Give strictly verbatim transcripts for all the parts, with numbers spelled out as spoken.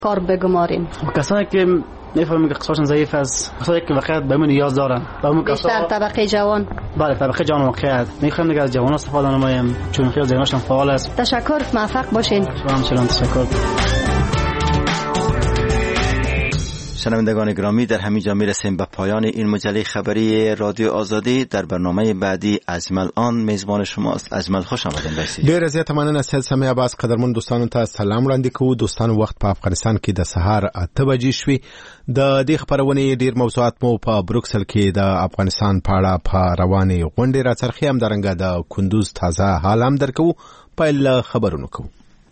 کار بگماریم. کسانی که میفهمیم که اقتصادشون ضعیف است، کسانی که واقعا به ما نیاز دارن، بیشتر طبقه جوان. بله، طبقه جوان واقعیت میخوایم دیگه از جوانان استفاده نماییم چون خیلی ذهنشون فعال است. تشکر، موفق باشین. همچنان تشکر. شنوندگان گرامی، در همین جا میرسیم به پایان این مجله خبری رادیو آزادی. در برنامه بعدی اجمل آن میزبان شماست. اجمل، خوش آمدین. برسید. ډیر زیات مننه سید سمیع عباس. قدرمن دوستانو ته سلام وړاندې کوو. دوستانو، وخت په افغانستان کې د سهار اته بجې شوې. د دې خبرونې ډیر موضوعات مو په بروکسل کې د افغانستان په اړه په روانې غونډې راڅرخي، همدارنګه د کندوز تازه حال هم درکو. پیل خبرونه کوو.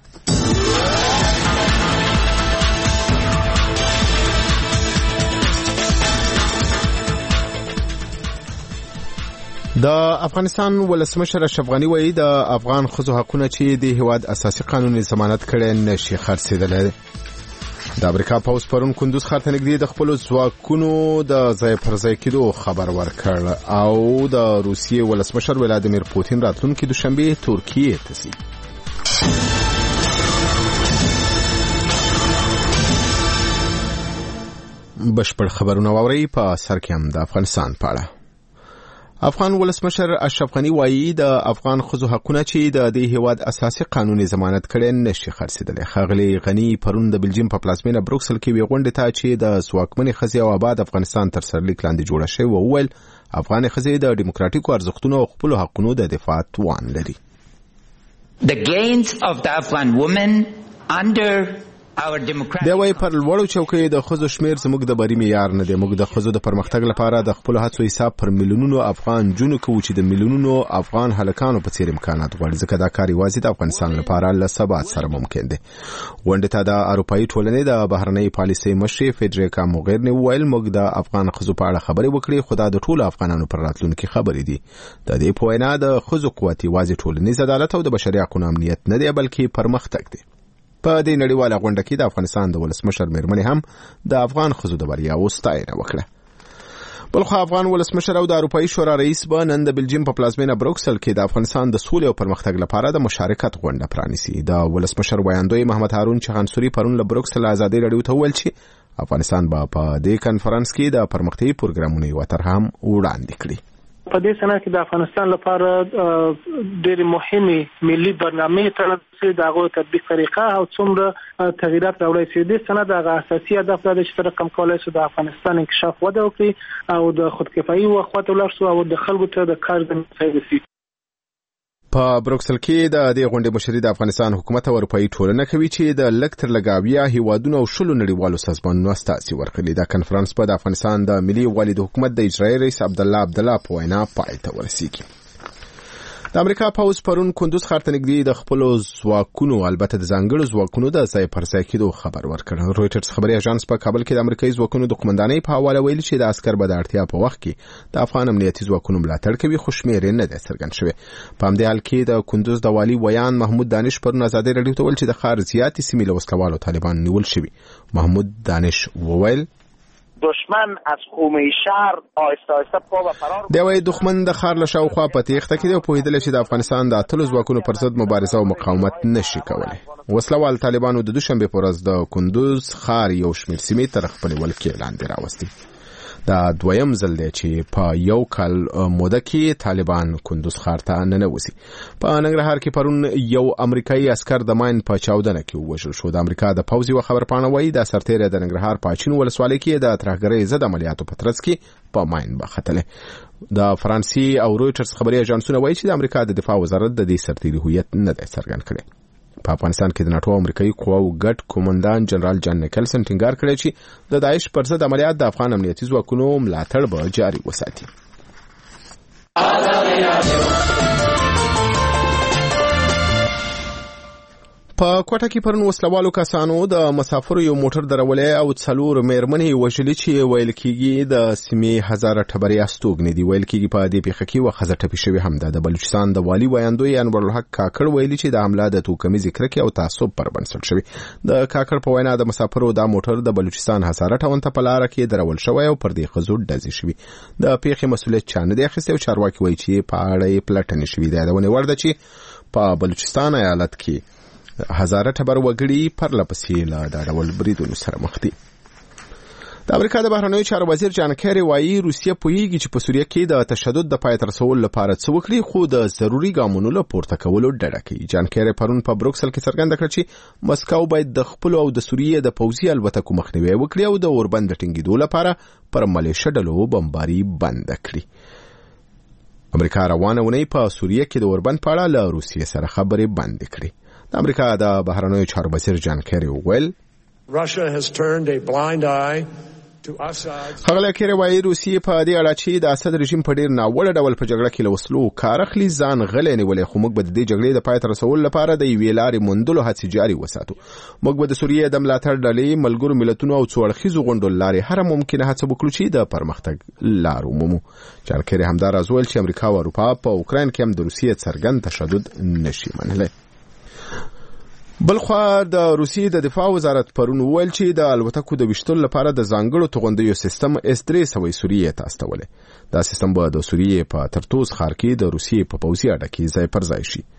د افغانستان ولسمشر اشرف غنی وایي د افغان ښځو حقونه چې د هیواد اساسي قانوني ضمانت کړي نشي خرڅېدلی. د امریکا پوځ پرون کندوز ښار ته نږدې د خپلو ځواکونو د ځای پر ځای کېدو خبر ورکړ، او د روسیې ولسمشر ولادیمیر پوتین راتلونکي دوشنبه ترکیې ته ځي. بشپړ خبرونه واورئ. په سر کې هم د افغانستان په اړه. افغان ولسمشر اشرف غنی وایي د افغان ښځو حقونه چې د دې هیواد اساسي قانوني ضمانت کړي نشي خرڅېدلی. ښاغلي غنی پرون د بلجیم په پلازمینه بروکسل کې وی غونډې ته چې د ځواکمنې ښځې او آباد افغانستان تر سرلیک لاندې جوړه شوې وویل افغان ښځې د ډیموکراتیکو ارزښتونو او خپلو حقونو د دفاع توان لري. The gains of the Afghan women under دا وایي پر لوړو چوکیو د ښځو شمیر زموږ د بري معیار نه دی. موږ د ښځو د پرمختګ لپاره د خپلو هڅو حساب پر میلیونونو افغان جونو کوو چې د میلیونونو افغان هلکانو په څیر امکانات غواړي، ځکه دا کار یوازې د افغانستان لپاره له ثبات سره ممکن دی. غونډې ته د اروپایي ټولنې د بهرنۍ پالیسۍ مشرې فیډریکا موغیرني وویل موږ د افغان ښځو په اړه خبرې وکړې، خو دا د ټولو افغانانو پر راتلونکي خبرې دي. د دې په وینا د ښځو قوت یوازې ټولنیز عدالت او د بشري حقوقو امنیت نه دی، بلکې پرمختګ دی. په دې نړیواله غونډه کې د افغانستان د ولسمشر میرمنې هم د افغان ښځو د بریاوو ستاینه وکړه. بلخو افغان ولسمشر او د اروپایي شورا رئیس به نن د بلجیم په پلازمینه بروکسل کې د افغانستان د سولې او پرمختګ لپاره د مشارکت غونډه پرانیسي. د ولسمشر ویاندوی محمد هارون چغانسوري پرون له بروکسل ازادي راډیو ته وویل چې افغانستان به په دې کنفرانس کې د پرمختګي پروګرامونو یوه طرحه هم وړاندې کړي. په دې سنه کې د افغانستان لپاره ډېر مهمه ملي برنامه ترڅ د هغه تطبیق طریقه او څومره تغیرات راوړي چې د سنه د اساسي هدف د اشتراک کم کولای شي د افغانستان انکشاف وده وکړي او د خودکفایي او خواته ولر شو او د خلکو ته د کار زمینه وي. په بروکسل کې د دې غونډې مشري د افغانستان حکومت او اروپایي ټولنه کوي چې د لکتر لګاویا هیوادونو او شلو نړیوالو سازمانونو استازي ورکړي. دا کنفرانس په د افغانستان د ملي والي د حکومت د اجرایي رئیس عبدالله عبدالله په وینا پای ته ورسیږي. د امریکا پوځ پرون کندوز ښار ته نږدې د خپلو ځواکونو، البته د ځانګړو ځواکونو د ځای پر ځای کېدو خبر ورکړ. رویټرز خبري اژانس په کابل کې د امریکایي ځواکونو د قومندانۍ په حواله ویلي چې د عسکر به د اړتیا په وخت کې د افغان امنیتي ځواکونو ملاتړ کوي، خو شمېر یې نه دی څرګند شوی. په همدې حال کې د کندوز د والي ویان محمود دانش پرون ازادي راډیو ته ویل چې د ښار زیاتې سیمې له وسلوالو طالبان نیول شوي. محمود دانش وویل دشمن از حومه شهر آهسته آهسته پا و فرار دی وایي دښمن د ښار له شاوخوا په تېښته کې دی او پوهېدلی چې د افغانستان د اتلو ځواکونو پر ضد مبارزه او مقاومت نشي کولی. وسلوال طالبانو د دوشنبې په ورځ د کندوز ښار یو شمېر سیمې تر خپلې ولکې لاندې راوستې. دا دویم ځل دی چې په یو کال موده کې طالبان کندوز ښار ته ننوځي. په ننګرهار کې پرون یو امریکایي عسکر د ماین په چاودنه کې ووژل شو. د امریکا د پوځ یوه خبرپاڼه وایي دا سرتیری د ننګرهار په اچین ولسوالۍ کې د ترهګرۍ ضد عملیاتو په ترڅ کې په ماین بختلی. د فرانسې او رویټرز خبري اژانسونه وایي چې د امریکا د دفاع وزارت د دې سرتیري هویت نه دی څرګند کړی. په افغانستان کې د ناټو امریکایي قواو ګډ قومندان جنرال جان نیکلسن ټینګار کړی چې د داعش پر ضد عملیات د افغان امنیتي ځواکونو ملاتړ به جاري وساتي. په کوټه کې پرون وسلوالو کسانو د مسافرو یو موټر درولې او څلور میرمنې وژلې چې ویل کېږي د سیمې هزاره ټبرې استوګنې دي. ویل کېږي په دې پیښه کې وه ښځه ټپي شوې هم ده. د بلوچستان د والي ویاندوی انورالحق کاکړ ویلي چې د حمله د توکمیزې کرکې او تعصب پر بنسټ شوې. د کاکړ په وینا د مسافرو دا موټر د بلوچستان هزاره ټاون ته په لاره کې درول شوی او پر دې ښځو ډزې شوي. د پیښې مسؤلیت چا نه دی اخیستی او چارواکي وایي چې په اړه یې پلټنې شوي. د یادونې وړ ده چې په بلوچستان ایالت کې هزاره ټبر وګړي پرله پسې له دا ډول بریدونو سره مخ دي. د امریکا د بهرنیو چارو وزیر جان کیری وایي روسیه پوهیږي چې په سوریه کې د تشدد د پای ته رسولو لپاره څه وکړي، خو د ضروري ګامونو له پورته کولو ډډه کوي. جان کیری پرون په بروکسل کې څرګنده کړه چې مسکو باید د خپل او د سوریې د پوځي الوتکو مخنیوي وکړي او د اوربند ټینګېدو لپاره پر ملیشه ډلو بمباري بند کړي. امریکا روانه ونی په سوریه کې د اوربند په اړه له روسیې سره خبرې بند کړي. د امریکا د بهرنیو چارو وزیر جان کیری وویل Russia has turned a blind eye خغله کېره وایي روسیې په دې اړه چې د اسد رژیم په ډیر ناوړه ډول په جګړه کې له وسلو کار اخلي ځان غلې نیولې، خو موږ به د دې جګړې د پای ته رسولو لپاره د یوې لارې موندلو هڅې جاري وساتو. موږ به د سوریې د ملاتړ ډلې، ملګرو ملتونو او څو اړخیزو غونډو لارې هر ممکنه هڅه وکړو چې د پرمختګ لار ومومو. جان کېری همداراز وویل چې امریکا او اروپا په اوکراین کې هم د روسیې څرګند تشدد نشي منلی. بلخوا د روسیې د دفاع وزارت پرون وویل چې د الوتکو د وشتلو لپاره د ځانګړو توغندیو سیستم اس درې سوه سوریې ته استولې. دا سیستم به د سوریې په ترتوز ښار کې د روسیې په پوځي اډه کې ځای پر ځای شي.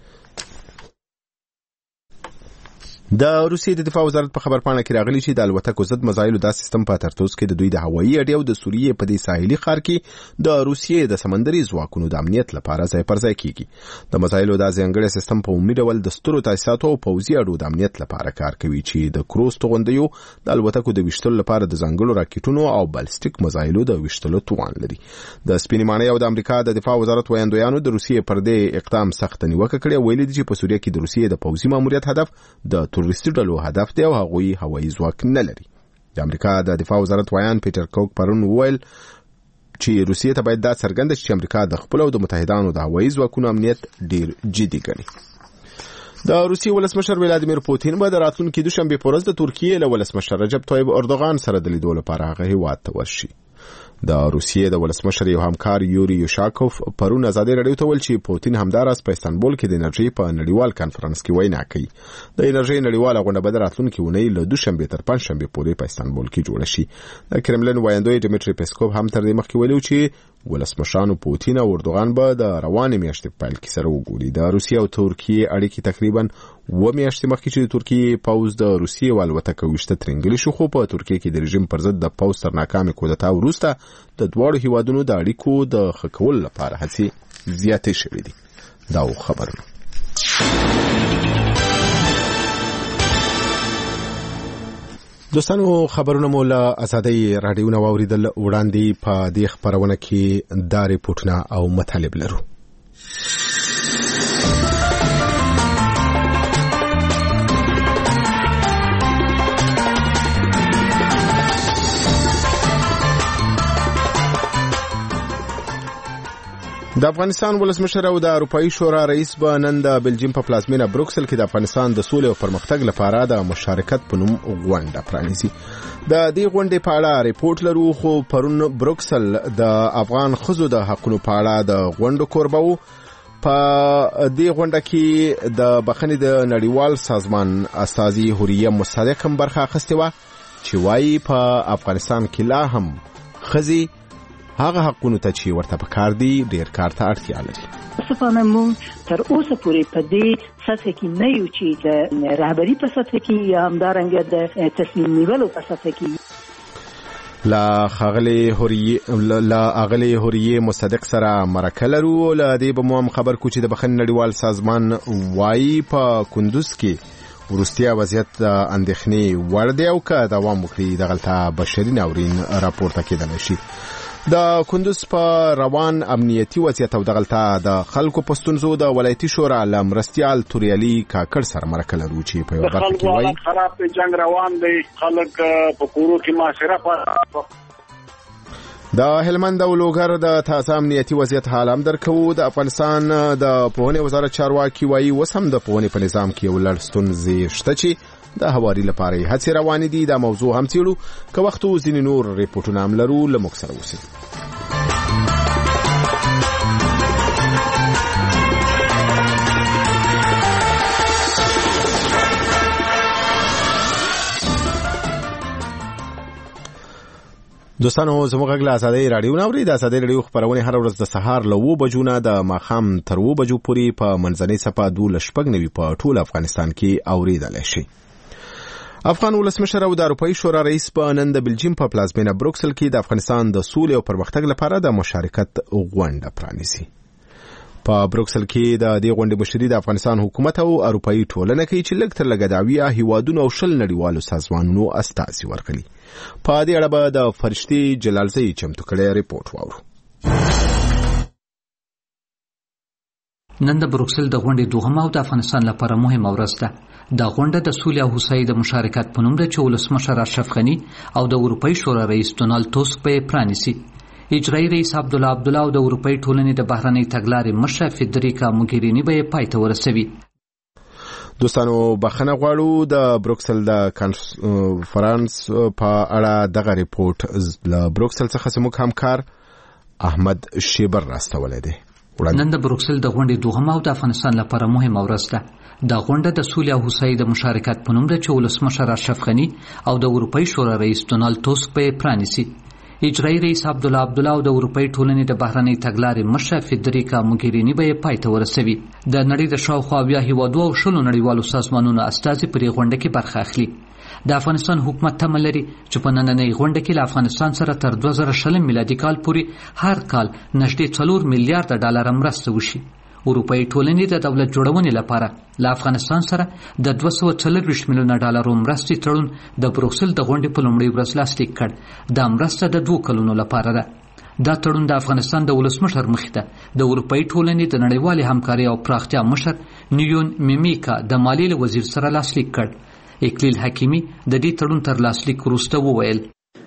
د روسیې د دفاع وزارت په خبرپاڼه کې راغلی چې د الوتکو ضد میزایلو دا سیستم په ترتوز کې د دوی د هوایي اډې او د سوریې په دې ساحلي ښار کې د روسیې د سمندري ځواکونو د امنیت لپاره ځای پر ځای کیږي. د میزایلو دا ځانګړی سیستم په عمومي ډول د سترو تاسیساتو او پوځي اډو د امنیت لپاره کار کوي چې د کروز توغندیو د الوتکو د وشتلو لپاره د ځانګړو راکټونو او بالستیک میزایلو د وشتلو توان لري. د سپینې ماڼۍ او د امریکا د دفاع وزارت ویاندویانو د روسیې پر دې اقدام سخت نیوکه کړې، ویلي دي چې په سوریه کې د روسیې د پوځي ماموریت هدف د تروریستي ډلو هدف دی او هغوی هوایي ځواک نه لري. د امریکا د دفاع وزارت ویان پیټر کوک پرون وویل چې روسیې ته باید دا څرګنده شي چې امریکا د خپل او د متحدانو د هوایي ځواکونو امنیت ډیر جدي ګڼي. د روسیې ولسمشر ولادیمیر پوتین به د راتلونکي دوشنبه په ورځ د ترکیې له ولسمشر رجب طیب اردوغان سره د لیدو لپاره هغه هیواد ته ورشي. د روسیې د ولسمشر یو همکار یوري یوشاکوف پرون ازادي رادیو ته ویل چې پوتین همداراز په استانبول کې د انرژي په نړیوال کانفرنس کې وینا کوي. د انرژي نړیواله غونډه به د راتلونکي اونۍ له دوشنبه تر پنځشنبه پورې په استانبول کې جوړه شي. د کرملین وایندوی ډیمیټری پیسکوف هم تر دې مخکې ویلو چې ولسمشرانو پوتین او اردوغان به د روانې میاشتې په پیل کې سره وګوري. د روسیې او ترکیې اړیکې تقریبا و میاشتې مخکې چې د ترکیې پوځ د روسیې والوتکه وشته ترنګلي شو، خو په ترکیې کې د رژیم پر ضد د پوځ تر ناکامې کودتا وروسته د دواړو هیوادونو د اړیکو د ښه کولو لپاره هڅې زیاتې شوې دي. دا و خبرونه. دوستانو خبرونه مو له ازادۍ رادیو نه واوریدل. وړاندې په دې خبرونه کې دا ریپورټونه او مطالب لرو. د افغانستان ولسمشر او د اروپאי شورا رئیس به نن د بلجیم په پلازمینه بروکسل کې د افغانستان د سولې او پرمختګ لپاره د مشارکت په نوم غونډه پرانیزي. د دې غونډې په اړه ریپورت لرو، خو پرون بروکسل د افغان ښځو د حقونو په اړه د غونډو کوربه وو. په دې غونډه کې د بخښنې د نړیوال سازمان استازي حوریه مصدق هم برخه اخیستې وه چې وایي په افغانستان کې لا هم ښځې هغه حقونه ته چې ورته پکار دي ډیر کار ته اړتیا لري. صفانه مون تر اوسه پورې په دې سطح کې نه یو چې د رهبری په سطح کې یا همدارنګه د تصمیم نیولو په سطح کې. لا خغلی حوریه لا اغلی حوریه مصدق سره مرکه لرو. له دې به مو هم خبر کو چې د بخښنې نړیوال سازمان وایي په کندوز کې ورستیا وضعیت اندېښنې وړ دی او که دوام وکړي دغلته بشري ناورین راپورته کېدلی شي. د کندوز په روان امنیتي وضعیت او دغلته د خلکو په ستونزو د ولایتي شورا له مرستیال توریالي کاکړ سره مرکه لرو چې په یوه برخه کې وایي خراب جنگ روان دی، خلک په کورو کې معاشره پاتې. د هلمند او لوګر د تازه امنیتي وضعیت حال هم درکوو. د افغانستان د پوهنې وزارت چارواکي وایي اوس هم د پوهنې په نظام کې یو لړ ستونزې شته چې د هواري لپاره هڅې روانې دي. دا موضوع هم څیړو، که وخت و ځینې نور ریپورټونه هم لرو. له موږ سره اوسئ. دوستانو زموږ غږ له ازادۍ راډیو نه اورئ. د ازادۍ راډیو خپرونې هر ورځ د سهار له اوه بجو نه د ماښام تر اوه بجو پورې په منځنۍ صفحه دولس شپږ نوي په ټول افغانستان کې اورېدلی شي. افغان ولسمشر او د اروپایي شورا رئیس په نن د بلجیم په پلازمینه بروکسل کې د افغانستان د سولې او پرمختګ لپاره د مشارکت غونډه پرانیزي. په بروکسل کې د دې غونډې مشري د افغانستان حکومت او اروپایي ټولنه کوي چې لږ تر لږه د اویا هیوادونو او شل نړیوالو سازمانونو استازي ورغلي. په دې اړه به د فرشتي جلالزی چمتو کړی ریپورت واورو. نن د بروکسل د غونډې دوهمه او د افغانستان لپاره مهمه ورځ ده. دا غونډه د سولې او هوساینې د مشارکت په نوم ده چې ولسمشر اشرف غني او د اروپایي شورا رئیس ډونالد ټوسک به پرانیزي. اجرایي رئیس عبدالله عبدالله او د اروپایي ټولنې د بهرنۍ تګلارې مشره فدریکا موګریني به پای ته ورسوي. دوستانو بخښنه غواړو د بروکسل د کانفرنس په اړه دغه ریپورت له بروکسل څخه زموږ همکار احمد شیبر راستولی دی. نن د بروکسل د غونډې دوهمه او د افغانستان لپاره مهمه ورځ ده. دا غونډه د سولې او هوساینې د مشارکت په نوم ده چې ولسمشر اشرف غني او د اروپایي شورا رئیس ډونالد ټوسک به پرانیزي. اجرایي رئیس عبدالله عبدالله او د اروپایي ټولنې د بهرنۍ تګلارې مشره فدریکا موګریني به پای ته ورسوي. د نړۍ د شاوخوا اویا هیوادو او شلو نړیوالو سازمانونو استازي پر دې غونډه کې برخه اخلي. د افغانستان حکومت تمه لري چې په نننۍ غونډه کې له افغانستان سره تر دوه زره شلم میلادي کال پورې هر کال نږدې څلور میلیارډ ډالر مرسته وشي. اروپایي ټولنې د دولت جوړونې لپاره له افغانستان سره د دوه سوه څلرویشت میلیونه ډالرو مرستې تړون د بروکسل د غونډې په لومړۍ ورځ لاسلیک کړ. دا مرسته د دوه کلونو لپاره ده. دا تړون د افغانستان د ولسمشر مخې ته د اروپایي ټولنې د نړیوالې همکارۍ او پراختیا مشر نیون میمیکا د مالیې له وزیر سره لاسلیک کړ. اکلیل حکیمي د دې تړون تر لاسلیک وروسته وویل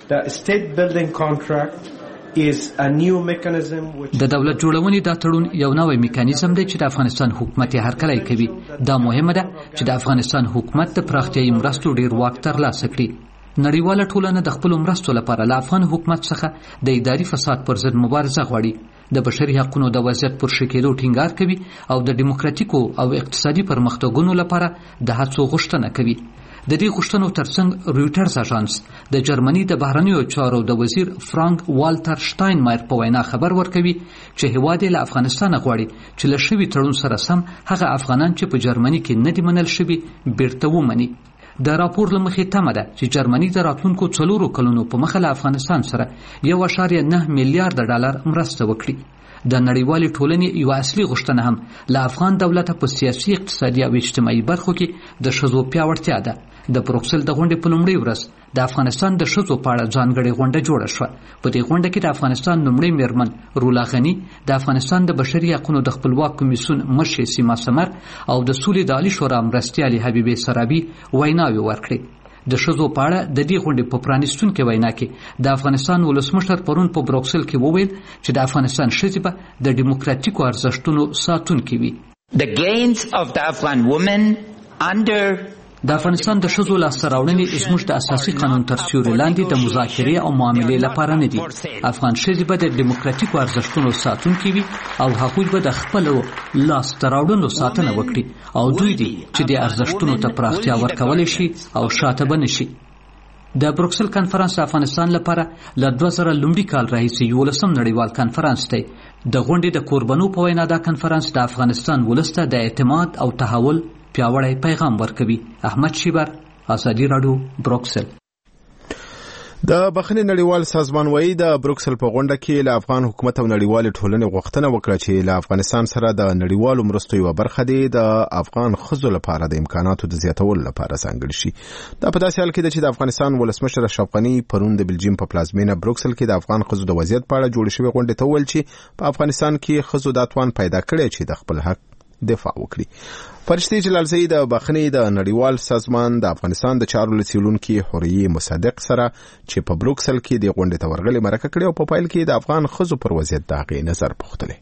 د دولت جوړونې دا تړون یو نوی میکانیزم دی چې د افغانستان حکومت یې هرکلی کوي. دا مهمه ده چې د افغانستان حکومت د پراختیایي مرستو ډیر واک ترلاسه کړي. نړیواله ټولنه د خپلو مرستو لپاره له افغان حکومت څخه د اداري فساد پر ضد مبارزه غواړي. د بشري حقوقو د وضعیت پر ښه کېدو ټینګار کوي او د ډیموکراتیکو او اقتصادي پرمختګونو لپاره د هڅو غوښتنه کوي. د دې غوښتنو ترڅنګ رویټرز اژانس د جرمني د بهرنیو چارو د وزیر فرانک والټر شتاینمایر په وینا خبر ورکوي چې هیواد له افغانستان غواړي چې له شوي تړون سره سم هغه افغانان چې په جرمني کې نه دي منل شوي بیرته ومني. د راپور له مخې تمه ده چې جرمني د راتلونکو څلورو کلونو په مخه له افغانستان سره یو اعشاریه نه میلیارډ ډالر مرسته وکړي. د نړیوالې ټولنې یو اصلي غوښتنه هم له افغان دولت په سیاسي اقتصادي او اجتماعي برخو کې د ښځو پیاوړتیا ده. د بروکسل د غونډې په لومړۍ ورځ د افغانستان د ښځو په اړه ځانګړې غونډه جوړه شوه. په دې غونډه کې د افغانستان لومړۍ میرمن رولا غني، د افغانستان د بشري حقوقو د خپلواک کمیسیون مشر سیما سمر او د سولې د عالی شورا مرستیالې حبیبې سرابي ویناوې ورکړې. د ښځو په اړه د دې غونډې په پرانیستونکې وینا کې د افغانستان ولسمشر پرون په بروکسل کې وویل چې د افغانستان ښځې به د ډیموکراتیکو ارزښتونو ساتونکې وي. The gains of the Afghan women under د افغانستان د ښځو لاسته راوړنې زموږ د اساسي قانون تر سیوري لاندې د مذاکرې او معاملې لپاره نه دي. افغان ښځې به د ډیموکراتیکو ارزښتونو ساتونکي وي او هغوی به د خپلو لاسته راوړنو ساتنه وکړي او دوی دي چې د ارزښتونو ته پراختیا ورکولی شي او شاته به نه شي. د بروکسل کنفرانس د افغانستان لپاره له دوه زره لومړي کال راهیسې یولسم نړیوال کنفرانس دی. د غونډې د کوربنو په وینا دا کنفرانس د افغانستان ولس ته د اعتماد او تحول پیاوړی پیغام ورکوي. احمد شیبر، ازادي راډیو، بروکسل. د بخښنې نړیوال سازمان وایي د بروکسل په غونډه کې له افغان حکومت او نړیوالې ټولنې غوښتنه وکړه چې له افغانستان سره د نړیوالو مرستو یوه برخه دی د افغان ښځو لپاره د امکاناتو د زیاتولو لپاره ځانګړې شي. دا په داسې حال کې ده چې د افغانستان ولسمشر اشرف غني پرون د بلجیم په پلازمینه بروکسل کې د افغان ښځو د وضعیت په اړه جوړې شوې غونډې ته وویل چې په افغانستان کې ښځو دا توان پیدا کړی چې د خپل حق دفاع وکړي. فرشتي جلالزی د بخښنې د نړیوال سازمان د افغانستان د چارو له څیړونکي حوریې مصدق سره چې په بروکسل کې د غونډې ته ورغلې مرکه کړې او په پایل کې د افغان ښځو پر وضعیت د هغې نظر پوښتلی.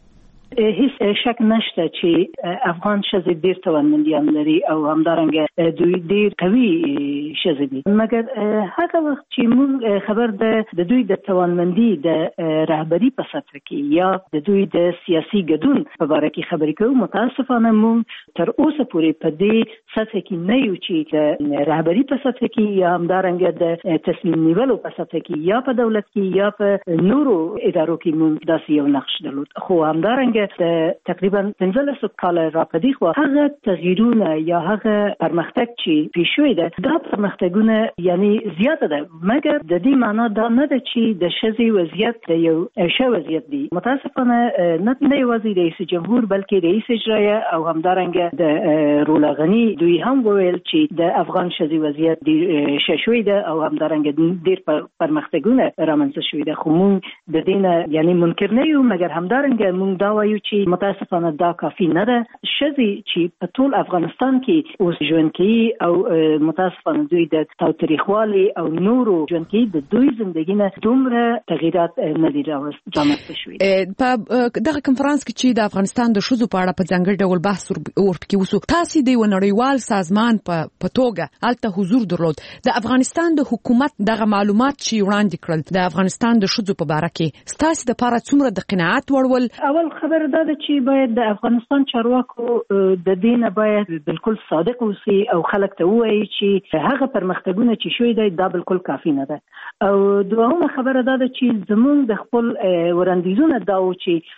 هیڅ شک نشته چې افغان ښځې ډېر توانمندیان لري او همدارنګه دوی ډېر قوي ښځې دي، مګر هغه وخت چې موږ خبر ده د دوی د توانمندي د رهبري په سطح کې یا د دوی د سیاسي ګډون په باره کې خبرې کوو، متاسفانه موږ تر اوسه پورې په دې سطح کې نه یو چې د رهبري په سطح کې یا همدارنګه د تصمیم نیولو په سطح کې یا په دولت کې یا په نورو ادارو کې موږ داسې یو نقش درلود. خو همدارنګه د تقریبا پنځلسو کاله راپدې خو هغه تغییرونه یا هغه پرمختګ چې پیښ شوی ده دا پرمختګونه یعنی زیاته ده، مګر د دې معنا دا نه ده چې د ښځې وضعیت د یو ښه وضعیت دی. متاسفانه نه یوازې رئیس جمهور بلکې رئیس اجرایه او همدارنګه د رولا غني دوی هم وویل چې د افغان ښځې وضعیت ډېر ښه شوی ده او همدارنګه ډېر پرمختګونه رامنځته شوي ده. خو موږ د دې نه یعنی منکر نه یو، مګر همدارنګه موږ دا وایو چې متاسفانه دا کافي نه ده. ښځې چې په ټول افغانستان کې اوس ژوند کوي او متاسفانه دوی د تاوتریخوالي او نورو ژوند کوي، د دوی زندګي نه دومره تغییرات نه دي رامنځته شوي. په دغه کنفرانس کې چې د افغانستان د ښځو په اړه په ځانګړي ډول بحث ورپکې وسو، تاسې د یو نړیوال سازمان په توګه هلته حضور درلود. د افغانستان د حکومت دغه معلومات چې وړاندې کړل د افغانستان د ښځو په باره کې ستاسې دپاره څومره د قناعت وړ ول؟ اول خبره دا ده چې باید د افغانستان چارواکو د دې نه باید بالکل صادق اوسي او خلک ته ووایي چې هغه پرمختګونه چې شوي دی دا بالکل کافي نه ده. او دوهمه خبره دا ده چې زموږ د خپل وړاندیزونه دا و چې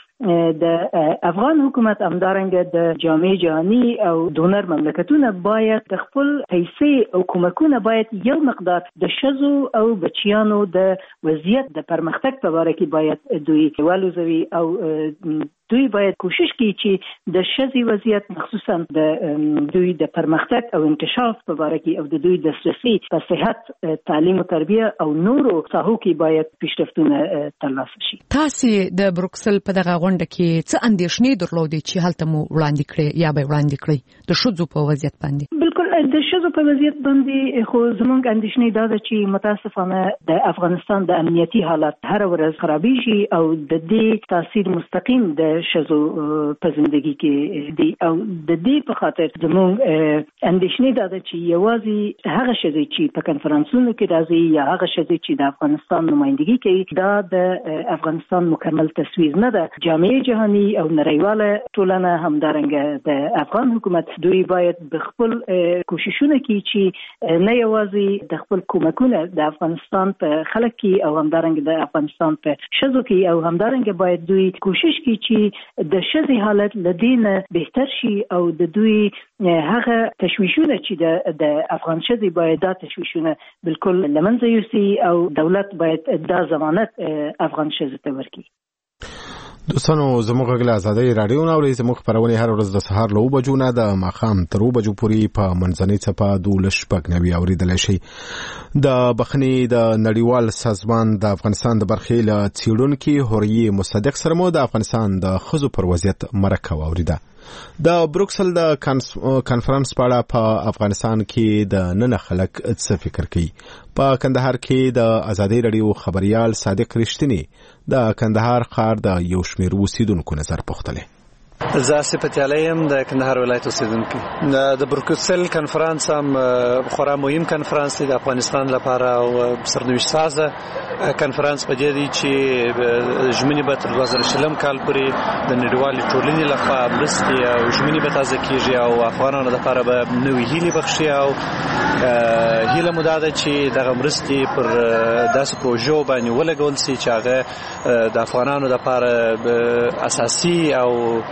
د افغان حکومت همدارنګه د جامعه جهاني او ډونر مملکتونه باید د خپل پیسې او کومکونه باید یو مقدار د ښځو او بچیانو د وضعیت د پرمختګ په اړه کې باید دوی ولوزوي او دوی باید کوشش کوي چې د ښځې وضعیت مخصوصا د دوی د پرمختګ او انکشاف په اړه کې او د دوی د دسترسي په صحت، تعلیم او تربیه او نورو ساحو کې باید پیشرفتونه ترلاسه شي. تاسې د بروکسل په دغه غونډه کې څه اندېښنې درلودې چې هلته مو وړاندې کړې یا به وړاندې کړئ د ښځو په وضعیت باندې؟ بالکل د ښځو په وضعیت باندې خو زموږ اندېښنې دا ده چې متاسفانه د افغانستان د امنیتي حالات هر ورځ خرابېږي او د دې تاثیر مستقیم د ښځو په زندگی کې دی او د دې په خاطر زموږ اندېښنې دا ده چې یوازې هغه ښځې چې په کنفرانسونو کې راځي یا هغه ښځې چې د افغانستان نمائندګي کوي دا د افغانستان مکمل تصویر نه ده. جامعه جهاني او نړیواله ټولنه همدارنګه د افغان حکومت دوی باید د خپل کوششونه کوي چې نه یوازې د خپل کومکونه د افغانستان په خلک کې او همدارنګه د افغانستان په ښځو کې او همدارنګه باید دوی کوشش کوي چې د ښځې حالت لدینه بهتر شي او د دوی هغه تشویشونه چې د افغان ښځې باید دا تشویشونه بالکل لمنځه یوسي او دولت باید دا ضمانت افغان ښځو ته ورکړي. دوستانو زموږ غږ له ازادۍ راډیو نه اورئ. زموږ خپرونې هر ورځ د سهار له اوه بجو نه د ماښام تر اوه بجو پورې په منځنۍ څپه دولس شپږ نوي اورېدلی شئ. د بخښنې د نړیوال سازمان د افغانستان د برخې له څېړونکي هوریې مصدق سره مو د افغانستان د ښځو پر وضعیت مرکه واورېده. د بروکسل د کانفرنس په اړه په افغانستان کې د نن خلک څه فکر کوي؟ په کندهار کې د ازادۍ راډیو خبريال صادق رښتینی د کندهار ښار د یو شمېر اوسیدونکو نظر پوښتلی. زه صفت علیم د کندهار ولایت اوسیدونکی. د بروکسل کنفرانس هم خورا مهم کنفرانس دی د افغانستان لپاره او سرنوشت سازه کنفرانس په دې دی چې ژمنې به تر دوه زره شلم کال پورې د نړیوالې ټولنې لخوا مرستې او ژمنې به تازه کیږي او افغانانو لپاره به نوې هیلې بخښي او هیله مو دا ده چې دغه مرستې پر داسې پروژو باندې ولګول شي چې هغه د افغانانو لپاره اساسي او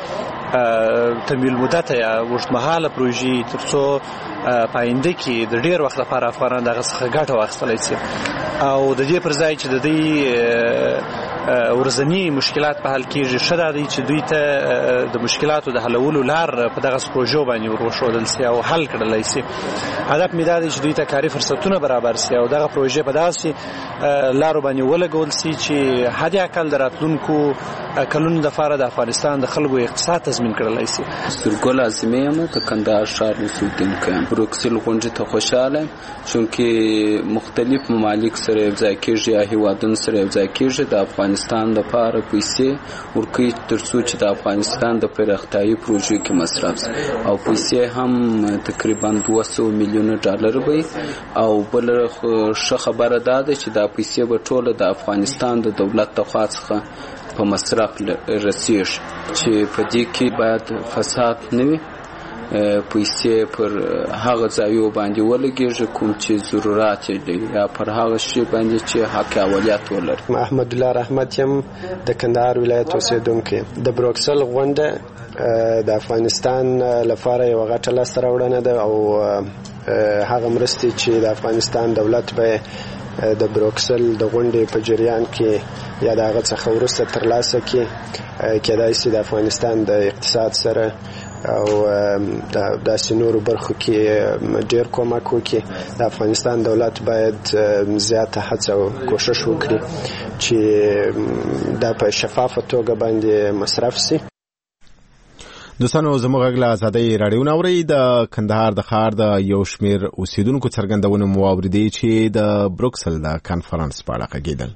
تمویل مدته یا اوږدمهاله پروژې ترڅو په آینده کې د ډېر وخت لپاره افغانان دغه څخه ګټه واخیستلی شي او د دې پر ځای چې د دوی ورځنی مشکلات په حل کېږي ښه دا دی چې دوی ته د مشکلاتو د حلولو لار په دغه پروژو باندې ور وښودل شي او حل کړلی شي. هدف مې دا دی چې دوی ته کاري فرصتونه برابر شي او دغه پروژې په داسې لارو باندې ولګول شي چې حد اقل د راتلونکو کلونو دپاره د افغانستان د خلکو اقتصاد تضمین کړلی شي. سترګل اعظمي یم د کندهار ښار اوسېدونکی یم. بروکسل غونډې ته خوشحاله یم چونکې مختلف ممالک سره یو ځای کېږي یا هېوادونو سره یو ځای کېږي د افغان افغانستان لپاره پیسې ورکوي ترڅو چې د افغانستان د پراختیايي پروژو کې مصرف شي او پیسې هم تقریبا دوه سوه میلیونه ډالر وي او بل ښه خبره ده چې دا پیسې به ټول د افغانستان د دولت لخوا څخه په مصرف رسیږي چې په دې کې باید فساد نه وي پیسې پر هغه ځایو باندې ولګېږي کوم چې ضرورت دي یا پر هغه شی باندې چې حق اولیت ولري. احمد الله رحمت یم د کندهار ولایت اوسیدونکی. د بروکسل غونډه د افغانستان لپاره یو غټه لاسته راوړنه ده او هغه مرستې چې د افغانستان دولت به د بروکسل د غونډې په جریان کې یا د هغه څخه وروسته ترلاسه کړي کېدای شي د افغانستان د اقتصاد سره او د داسې نورو برخو کې ډېر کومک وکړي. د افغانستان دولت باید زیاته هڅه او کوشش وکړي چې دا په شفافه توګه باندې مصرف شي. دوستانو زموږ غږ له ازادۍ راډیو نه اورئ. د کندهار د ښار د یو شمېر اوسیدونکو څرګندونه مو واورېدې چې د بروکسل د کنفرانس په اړه غږېدل.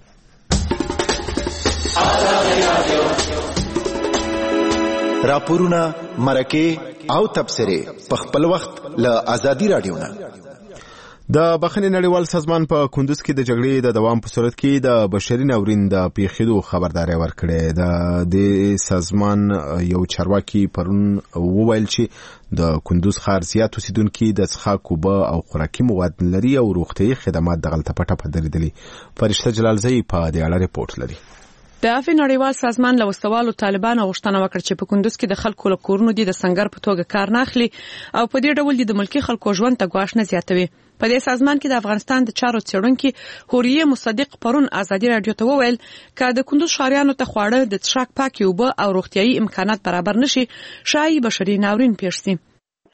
راپورونه، مرکې او تبصرې په خپل وخت له ازادي راډیو نه. د بخښنې نړیوال سازمان په کندوز کې د جګړې د دوام په صورت کې د بشري ناورین د پیښېدو خبرداری ورکړې. د دې سازمان یو چارواکي پرون وویل چې د کندوز ښار زیات اوسیدونکي د څښاک اوبه او خوراکي مواد نه لري او روغتیايي خدمات د غلطه پټه په درېدلي. فرشته جلالزئی په دې اړه ریپورټ لري. د عفو نړیوال سازمان له وسوالو طالبانو غوښتنه وکړه چې په کندوز کې د خلکو له کورونو دي د سنگر په توګه کار نه اخلي او په دې ډول د ملکی خلکو ژوند ته ګواښ نه زیاتوي. په دې سازمان کې د افغانستان د چارو څېړونکي حوریه مصدق پرون ازادي راډیو ته وویل چې د کندوز ښاریانو ته خواړه د څښاک پاکي اوبه او روغتیايي امکانات برابر نشي شایي بشري ناورین پیښ شي.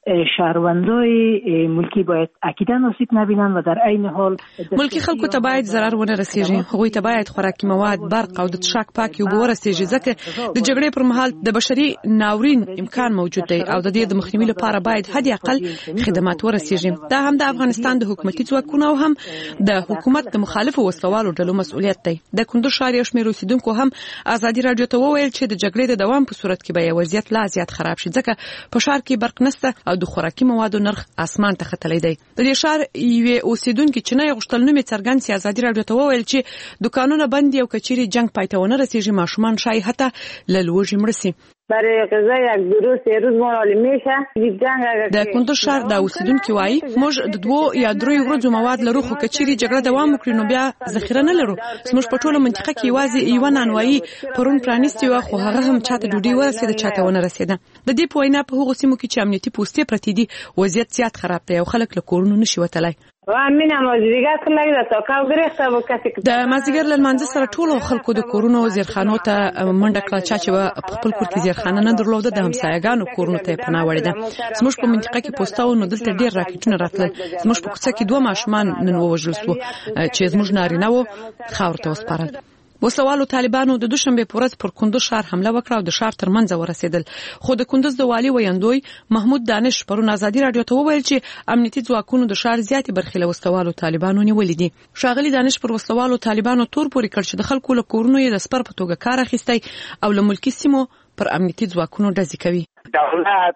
شهروندای ملکی باید اکیداً آسیب نبینن و در عین حال ملکی خلکو ته باید ضرر ونه رسیږي. هغوی ته باید خوراکي مواد، برق او د څښاک پاکي اوبه ورسیږي ځکه د جګړې پر مهال د بشري ناورین امکان موجود دی او د دې د مخنیوي لپاره باید حد اقل خدمات ورسیږي. دا هم د افغانستان د حکومتي ځواکونو او هم د حکومت د مخالفو وسوالو ډلو مسؤلیت دی. د کندوز ښار یو شمېر اوسیدونکو هم ازادي راډیو ته وویل چې د جګړې د دوام په صورت کې به وضعیت لا زیات خراب شي ځکه په ښار کې برق نشته او د خوراکي موادو نرخ اسمان ته ختلی دی. د دې ښار یوې اوسیدونکي چې نه غوښتل نومې څرګند سي ازادي راډیو ته وویل چې دکانونه بند دي او کچېرې جنگ پای ته ونه رسیږي ماشومان شاید حتی له لوږې مړه سي. برای غذا یک دو روز سه روز معلوم میشه جنگ. د کندوز ښار د اوسیدونکو وایي موږ د دوو یا درې ورځو مواد لرو خو کچېرې جګړه دوام وکړي نو بیا ذخیره نه لرو. موږ په ټوله منطقه کې یوازې یو نانوایي پرون پرانیستي و خو هغه هم چاته ډوډۍ ورسېده چاته ونه رسېده. د دې په وینا په هغو سیمو کې چې امنیتي پوستې پرتې دي وضعیت زیات خراب دی او خلک له کورونو نشي وتلی. و امین مازیګر کله د تاکاو ګرځته و کسي د مازیګر له منځ سره ټولو خلکو د کورونو زیرخانو ته منډه کړه چې په خپل کور کې زیرخانه نه درلوده د همسایګانو کورونو ته پناه وړي ده. زموږ په منطقه کې پوسټاو نو دلته ډیر راکټونه راتل. زموږ په کوڅه کې دوه ماشومان نن ووژل شو چې زموږ نارینه وو خاور ته وسپارل. وسوالو طالبانو د دوشنبه په ورځ پر کندوز ښار حمله وکړه او د ښار ترمنځ ورسېدل. خو د کندوز د والي ویاندوی محمود دانش پرون ازادي راډیو ته وویل چې امنیتي ځواکونو د ښار زیاتې برخې له وسوالو طالبانو نیولې دي. ښاغلي دانش پر وسوالو طالبانو تور پورې کړ چې د خلکو له کورونو یې د سپر په توګه کار اخیستی او له ملکی سیمو پر امنیتي ځواکونو ډزې کوي. دولت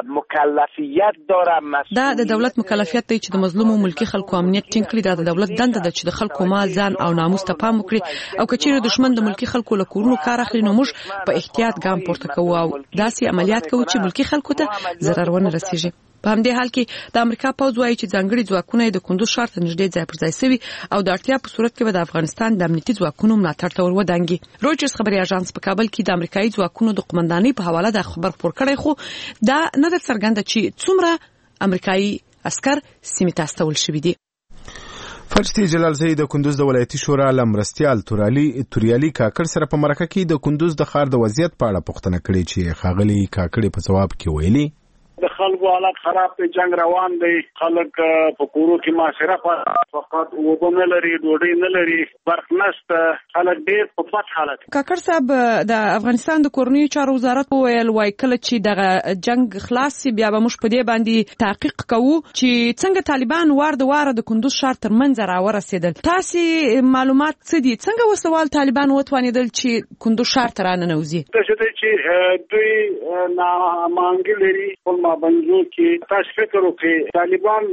مکلفیت داره دا د دولت مکلفیت دی چې د مظلومو ملکی خلکو امنیت ټینګ کړي. دا د دولت دنده ده چې د خلکو مال، ځان او ناموس ته پام وکړي او کچېرې دښمن د ملکی خلکو له کورونو کار اخلي نو موږ په احتیاط ګام پورته کوو او داسې عملیات کوو چې ملکی خلکو ته ضرر ونه رسیږي. په همدې حال کې د امریکا پوځ وایي چې ځانګړي ځواکونه د کندوز ښار ته نږدې ځای پر ځای شوي او د اړتیا په صورت کې به د افغانستان د امنیتي ځواکونو ملاتړ ته ور ودانګي. رویټرز خبري اژانس په کابل کې د امریکایي ځواکونو د قومندانۍ په حواله د خبر خپور کړی خو دا نه ده څرګنده چې څومره امریکایي عسكر سیمې ته استول شوي دي. فرشتي جلالزئی د کندوز د ولایتي شورا لمرستیال تورالي توریالي کاکړ سره په مرکه کې د کندوز د ښار د وضعیت په اړه پوښتنه کړې چې خاغلی کاکړ په ځواب کې ویلي د خلکو حالت خراب دی، جنگ روان دی، خلک په کورو کې معاشره فقط وبو نه لري، ډوډۍ نه لري، برق نشته، خلک ډېر په بد حالت. کاکړ صاحب د افغانستان د کورنیو چارو وزارت وویل وای کله چې دغه جنگ خلاص شي بیا به موږ په دې باندې تحقیق کوو چې څنګه طالبان وار د واره د کندوز ښار تر منځ راورسېدل. تاسې معلومات څه دي؟ څنګه وسوال طالبان وتوانېدل چې کندوز ښار ته راننوځي؟ دا چې دوی نامانګي لري خپل مابنځو کې. تاسو فکر وکړئ طالبان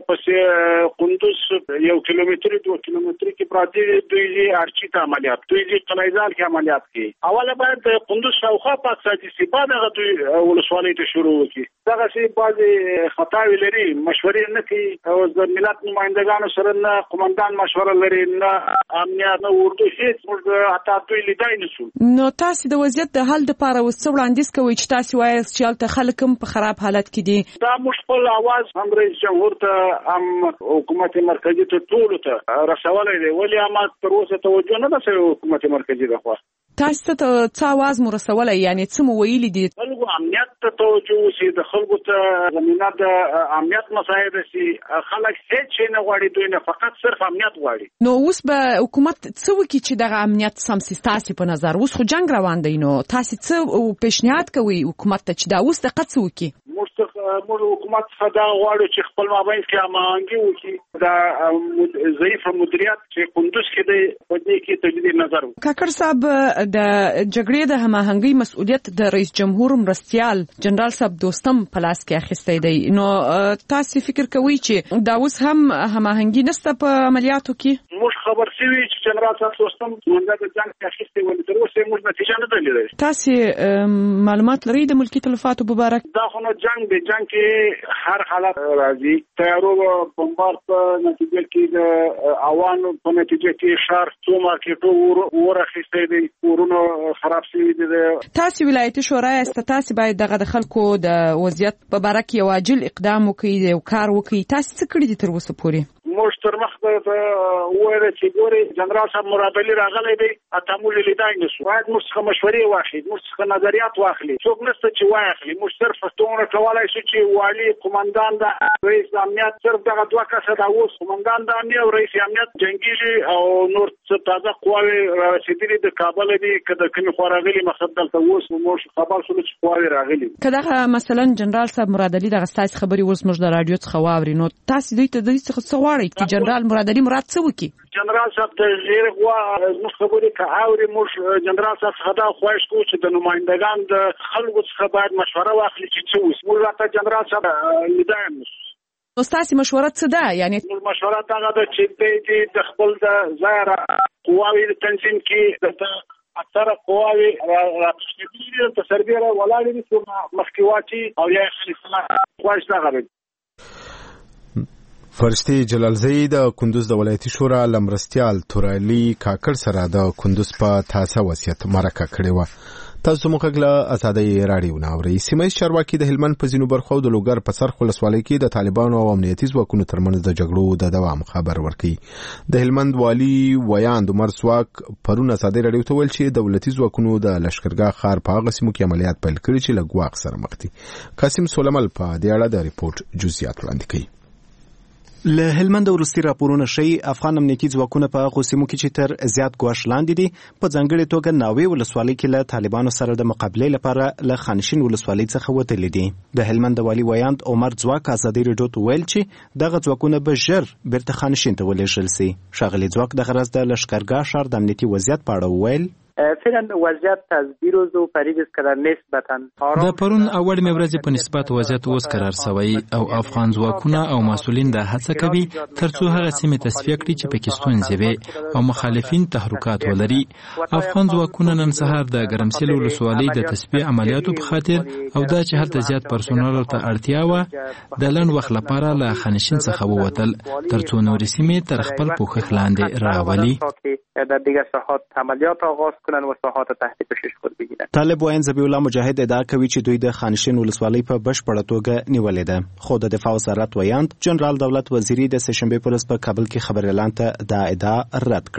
په کندوز یو کیلومتر دوه کیلومتر کې پراته دي، دوی ارچی ته عملیات، دوی قلعه‌زال کې عملیات کوي. اوله باید کندوز شاوخوا پاک ساتي چې بعد هغه دوی ولسوالۍ ته شروع وکړي. دغه شی بعضې خطاوې لري، مشورې نه کوي او د ملت نمایندګانو سره نه قومندان مشوره لري، نه امنیت، نه اردو، هیڅ موږ حتی دوی لیدای نه شو. نو تاسو د وضعیت د حل لپاره اوس څه وړاندیز کوئ چې تاسو وایاست چې هلته خلک هم په خراب حالت کې دي؟ دا موږ خپل اواز هم رئیس جمهور ته، هم حکومت مرکزي ته، ټولو ته رسولی دی، ولې هم تر اوسه توجه نه ده شوې حکومت مرکزي لخوا. تاسو ته څه اواز مو رسولی، یعنې څه مو ویلي دي؟ خلکو امنیت ته توجه وشي، د خلکو ته زمینه د امنیت مساعده شي. خلک هیڅ شی نه غواړي، دوی نه فقط صرف امنیت غواړي. نو اوس به حکومت څه وکړي چې دغه امنیت سم سي ستاسې په نظر؟ اوس خو جنګ روان دی، نو تاسې څه پیشنهاد کوئ حکومت ته چې دا اوس دقت څه وکړي؟ موږ حکومت څخه دا غواړو چې خپل مابین کې هماهنګي وکړي، دا ضعیف مدیریت چې کندوز کې دی په دې کې تجدید نظر وکړي. کاکړ صاحب د جګړې د هماهنګۍ مسؤلیت د رئیس جمهور مرستیال جنرال صاحب دوستم په لاس کې اخیستی دی. نو تاسو فکر کوئ چې دا اوس هم هماهنګي نشته په عملیاتو کې؟ موږ خبر شوي چې جنرال صاحب دوستم منځ د جنګ کې اخیستی ولې تر اوسه موږ نتیجه نه ده لیدلې. تاسو معلومات لرئ د ملکي تلفاتو په باره؟ دا خو نو جنگ دی، جنگ کې هر حالت راځي. تیارو بمبار په نتیجه کې د اوانو په نتیجه کې ښار څو مارکیټو ور اخیستی دی، کورونه خراب شوي دي. تاسو ولایتي شورا یاست، تاسو باید دغه د خلکو د وضعیت په باره کې یو عاجل اقدام وکړئ، یو کار وکړئ. تاسو څه کړي دي تر اوسه پورې؟ موږ تر مخته وویل چې ګورئ جنرال صاحب مراد علي راغلی دی، اته موږ لیدای نه شو. باید موږ څخه مشورې واخلي، موږ څخه نظریات واخلي. څوک نشته چې واخلي. موږ صرف دومره کولی شو چې والي، قومندان د رئیس امنیت، صرف دغه دوه کسه دا اوس قومندان د امنیت او رئیس امنیت جنګیږي او نور څه تازه قواوې رارسېدلي د کابل دي، که د کومې خوا راغلي مقصد دلته اوس موږ خبر شولو چې قواوې راغلي. که دغه مثلا جنرال صاحب مراد علي دغه ستاسې خبرې اوس موږ د راډیو څخه واوري، نو تاسو دوی ته د دې څخه څه غواړئ چې جنرال مراد علي مراد څه وکړي؟ جنرال صاحب د غیر غوا زموږ خبرې که اوري، موږ جنرال صاحب څخه دا خواهش کوو چې د نمایندګان د خلکو څخه باید مشوره واخلي چې څه وشي. موږ راته جنرال صاحب لیدای نه شو. نو ستاسې مشوره څه ده؟ یعنې موږ مشوره دغه ده چې دی د خپل د ځایه قواوې تنظیم کړي، د اکثره قواوې راپسېدلي دي، دلته سربیره ولاړې دي، څوک مخکې واچي او یا یې خلیفه خواهش دغه دی. فرشتي جلالزئی د کندوز د ولایتي شورا لمرستیال تورالي کاکړ سره د کندوز په تازه وضعیت مرکه کړې وه. تاسو موږ له آزادۍ راډیو نه اورئ. سیمه ییز چارواکي د هلمند په ځینو برخو د لوګر په سرخ ولسوالۍ کې د طالبانو او امنیتي ځواکونو ترمنځ د جګړو د دوام خبر ورکړي. د هلمند والي ویاند عمر ځواک پرون آزادۍ راډیو ته ویل چې دولتي ځواکونو د لشکرګاه ښار په هغه سیمو کې عملیات پیل کړي چې له ګواښ سره مخ دي. قاسم سولمل په دې اړه د ریپورت جزئیات وړاندې کوي. له هلمند وروستي راپورونه ښیي افغان امنیتي ځواکونه په هغو سیمو کې چې تر زیات ګواښ لاندې دي، په ځانګړې توګه ناوې ولسوالۍ کې له طالبانو سره د مقابلې لپاره له خانشین ولسوالۍ څخه وتلي دي. د هلمند والي ویاند عمر ځواک ازادۍ راډیو ته ویل چې دغه ځواکونه به ژر بیرته خانشین ته ولېږل سي. ښاغلي ځواک دغه ورځ د لشکرګاه ښار د امنیتي وضعیت په اړه وویل فعلا وضعیت از دیروز و پریدیز که در نسبتا د پرون اول مې ورځې په نسبت وضعیت اوس قرار شوی او افغان ځواکونه او مسؤلین د هڅه کوي ترڅو هغه سیمې تصفیه کړي چې پکې ستونزې وي او مخالفین تحرکات ولري. افغان ځواکونه نن سهار د ګرمسیل ولسوالۍ د تصفیه عملیاتو په خاطر او دا چې هلته زیات پرسونل ته اړتیا وه د لنډ وخت لپاره له خانشین څخه ووتل ترڅو نورې سیمې تر خپل پوښښ لاندې راولي. در دیگر ساحات عملیات آغاز کنن و ساحات تحت پوشش خود بگیرن. طالب ویاند ذبیح الله مجاهد ادعا کوي چې دوی د خانشین ولسوالۍ په بشپړه توګه نیولې ده، خو د دفاع وزارت ویاند جنرال دولت وزیری د سهشنبې په ورځ په کابل کې خبري اعلان ته دا ادعا رد کړه.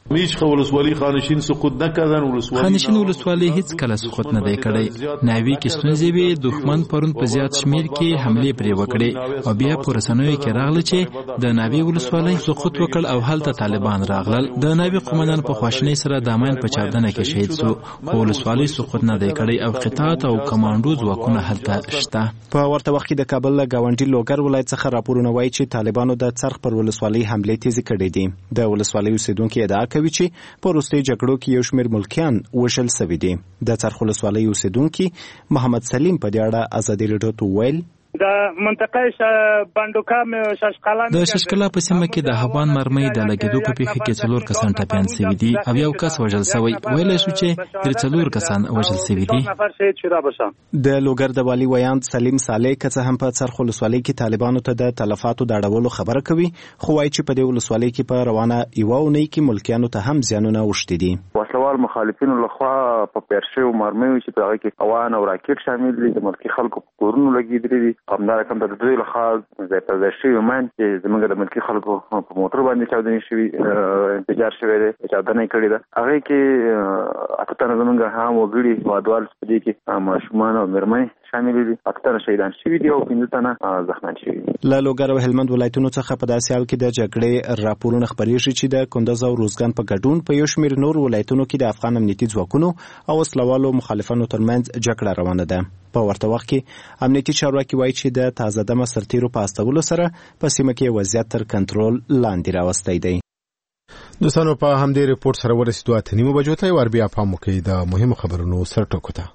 میشخ ولسوالی خانشین سقوط نکردن. ولسوالی خانشین ولسوالی هیڅ کله سقوط نه دی کړی. ناوی کې ستونزې وي، دښمن پرون په زیات شمیر کې حمله پرې وکړې او بیا په رسنیو کې راغله چې د ناوی ولسوالی سقوط وکړ او هلته طالبان راغلل. د ناوی قومندان په خواشنۍ سره د امین په چاودنه کې شهید شو. خو ولسوالی سقوط نه دی کړی او قطاعت او کمانډو ځواکونه هلته شته. په ورته وخت کې د کابل له گاونډي لوګر ولایت څخه راپورونه وایي چې طالبانو د څرخ پر ولسوالۍ حمله تیزی کړې دي. د ولسوالۍ اوسیدونکو ادعا کوي چې په وروستي جګړو کې یو شمېر ملکیان وژل شوي دي. د څرخ ولسوالۍ اوسیدونکي محمد سلیم په دې اړه ازادي راډیو ته وویل د منطقه بندوکام ششقلان د ششقلا په سیمه کې د هوان مرمۍ د لګیدو په پیښه کې څلور کسان ټپیان شوي دي او یو کس وژل شوی. ویلی شو چې درې څلور کسان وژل شوي دي. د لوګر د والي ویاند سلیم صالح که څه هم په څرخ ولسوالۍ کې طالبانو ته د تلفاتو د اړولو خبره کوي، خو وایي چې په دې ولسوالۍ کې په روانه یوه اونۍ کې ملکیانو ته هم زیانونه اوښتي دي. وسلوال مخالفینو لخوا په پېر شویو مرمیو چې په هغه کې هوان او راکټ شامل دي د ملکي خلکو په کورونو لګېدلي دي. همدارنګه کوم د دوی لخوا ځای پر ځای شوي من چې زموږ د ملکي خلکو په موټر باندې چاودنې شوي انفجار شوی دی، چاودنه یې کړې ده. هغې کې اته تنه زموږ هم وګړي هېوادوال په دې کې ماشومان او مېرمنې شامل دي. اته تنه شهیدان شوي دي او پنځه تنه زخمیان شوي دي. له لوګر او هلمند ولایتونو څخه په داسې حال کې د جګړې راپورونه خپرېږي چې د کندز او روزګان په ګډون په یو شمېر نور ولایتونو کې د افغان امنیتي ځواکونو او وسلوالو مخالفانو ترمنځ جګړه روانه ده. په ورته وخت کې امنیتي چارواکي وایي چې د تازه دمه سرتیرو په استولو سره په سیمه کې وضعیت تر کنټرول لاندې راوستی دی. دوستانو په همدې ریپورت سره ورسېدو اته نیمو بجو ته. ور بیا پام وکړئ د مهمو خبرونو سرټکو ته.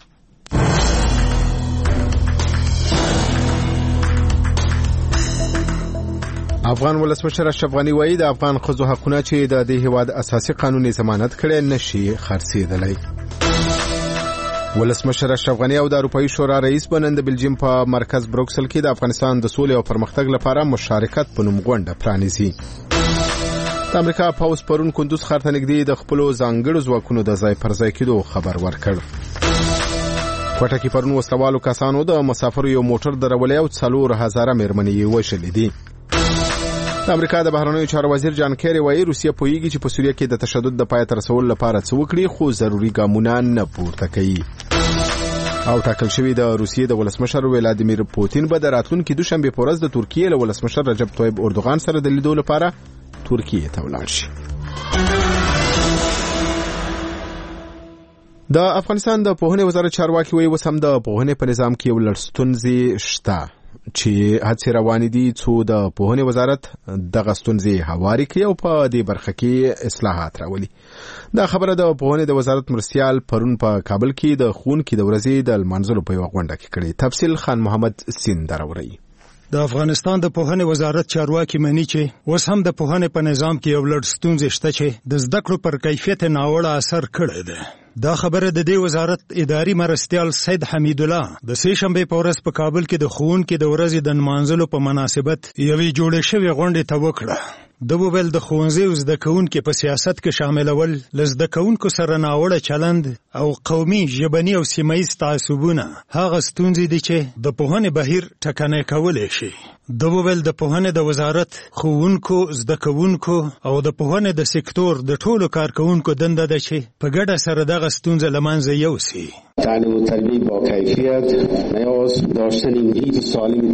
افغان ولسمشر اشرف غنی وایي د افغان ښځو حقونه چې د دې هیواد اساسي قانوني ضمانت کړي نشي خرڅېدلی. ولسمشر اشرف غنی او د اروپایي شورا رئیس بنند بلجیم په مرکز بروکسل کې د افغانستان د سولې او پرمختګ لپاره مشارکت په نوم غونډه پرانیزي. د امریکا پوځ پرون کندوز ښار ته نږدې د خپلو ځانګړو ځواکونو د ځای پر ځای کېدو خبر ورکړ. کوټه کې پرون وسلوالو کسانو د مسافرو یو موټر درولې او څلور هزاره مېرمنې یې وژلې دي. د امریکا د بهرنیو چارو وزیر جان کیری وایي روسیه پوهیږي چې په سوریه کې د تشدد د پای ته رسولو لپاره څه وکړي، خو ضروري ګامونه نه پورته کوي. او ټاکل شوی د روسیې د ولسمشر ولادیمیر پوتین به د راتلونکي دوشنبه په ورځ د ترکیې له ولسمشر رجب طیب اردوغان سره د لیدو لپاره ترکیې ته ولاړ شي. د افغانستان د پوهنې وزارت چارواکي وایي اوس هم د پوهنې په نظام کې یو لړ ستونزې شته چې هڅې روانې دي څو د پوهنې وزارت دغه ستونزې هواري کړي او په دې برخه کې اصلاحات راولي. دا خبره د پوهنې د وزارت مرستیال پرون په کابل کې د ښوونکي د ورځې د لمانځلو په یوه غونډه کې کړې. تفصیل خان محمد سین دراوري. د افغانستان د پوهنې وزارت چارواکي مني چې اوس هم د پوهنې په نظام کې یو لړ ستونزې شته چې د زده کړو پر کیفیت ناوړه اثر کړی دی. دا خبره د دې وزارت اداري مرستیال سید حمید الله د سې شنبې په ورځ په کابل کې د ښوونکي د ورځې د نمانځلو په مناسبت یوې جوړې شوې غونډې ته وکړه. د وویل د ښوونځي او زده کوونکو په سیاست کې شاملول له زده کوونکو سره ناوړه چلند او قومي ژبني او سیمهییز تعصبونه هغه ستونزې دي چې د پوهنې بهیر ټکنی کولی شي. د وویل د پوهنې د وزارت ښوونکو، زده کوونکو او د پوهنې د سکتور د ټولو کارکوونکو دنده ده چې په ګډه سره دغه ستونزه له منځه یوسي. تعلیم و تربیه با کیفیت نیاز داشتن محیط سالم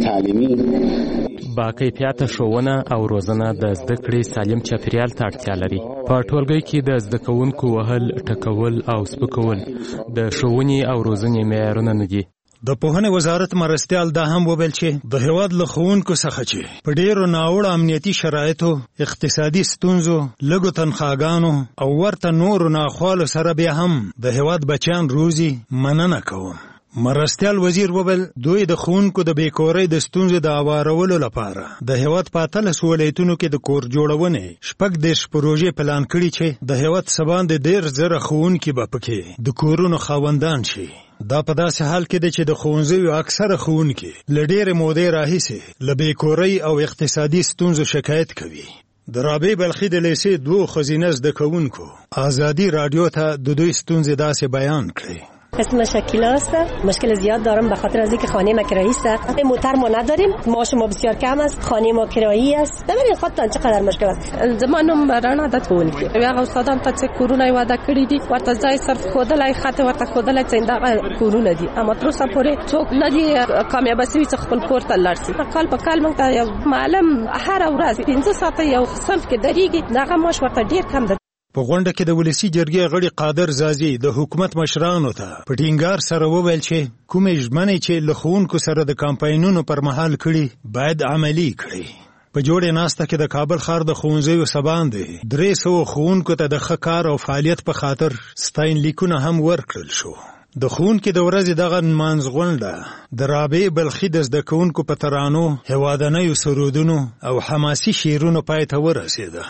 تعلیمی با کیفیت ښوونه او روزنه د زده کړې سالم چاپیریال ته اړتیا لري. په ټولګي کې د زده کوونکو وهل، ټکول او سپکول د ښوونې او روزنې معیارونه نه دي. د پوهنې وزارت مرستیال دا هم وویل چې د هیواد له ښوونکو څخه چې په ډیرو ناوړه امنیتي شرایطو، اقتصادي ستونزو، لږو تنخواګانو او ورته نورو ناخوالو سره بیا هم د هیواد بچیان روزي، مننه کوم. مرستیال وزیر وویل دوی د ښوونکو د بیکارۍ د ستونزې د هوارولو لپاره د هیواد په اتلس ولایتونو کې د کور جوړونې شپږ دېرش پروژې پلان کړي چې د هیواد څه باندې ډېر زره ښوونکي به پکې د کورونو خاوندان شي. دا په داسې حال کې دی چې د ښوونځیو اکثره ښوونکي له ډېرې مودې راهیسې له بیکارۍ او اقتصادي ستونزو شکایت کوي. د رابعې بلخي د لیسې دوو ښځینه زده کوونکو ازادي راډیو ته د دوی ستونزې داسې بیان کړې. اسم شکیلا است. مشکل زیاد دارم به خاطر از اینکه خانه ما کرایی است. موتر ما نداریم، معاش ما بسیار کم است، خانه ما کرایی است. ببینید خودتان چقدر مشکل است. زمانم رڼا د ټولګي هغه استادان ته چې کورونه وعده کړی دي ورته ځای صرف خودلای خاطر ورته خودلای چې دا کورونه دي اما تر اوسه پورې څوک نه دي کامیاب شوي چې خپل کور ته لاړ شي. کال په کال موږ ته یو معلم هر ورځ پنځه ساعته یو صنف کې درېږي، دغه معاش ورته ډیر کم ده. په غونډه کې د ولسی جرګې غړي قادر زازي د حکومت مشرانو ته په ټینګار سره وویل چې کومې ژمنې چې له ښوونکو سره د کمپاینونو پر مهال کړي باید عملي کړي. په جوړې ناسته کې د کابل ښار د ښوونځیو سبان دی درې سوه ښوونکو ته د ښه کار او فعالیت په خاطر ستاینلیکونه هم ورکړل شو. د ښوونکي د ورځې دغه نمانځ غونډه د رابعې بلخي د زده کوونکو په ترانو، هیوادنیو سرودونو او حماسي شعرونو پای ته ورسېده.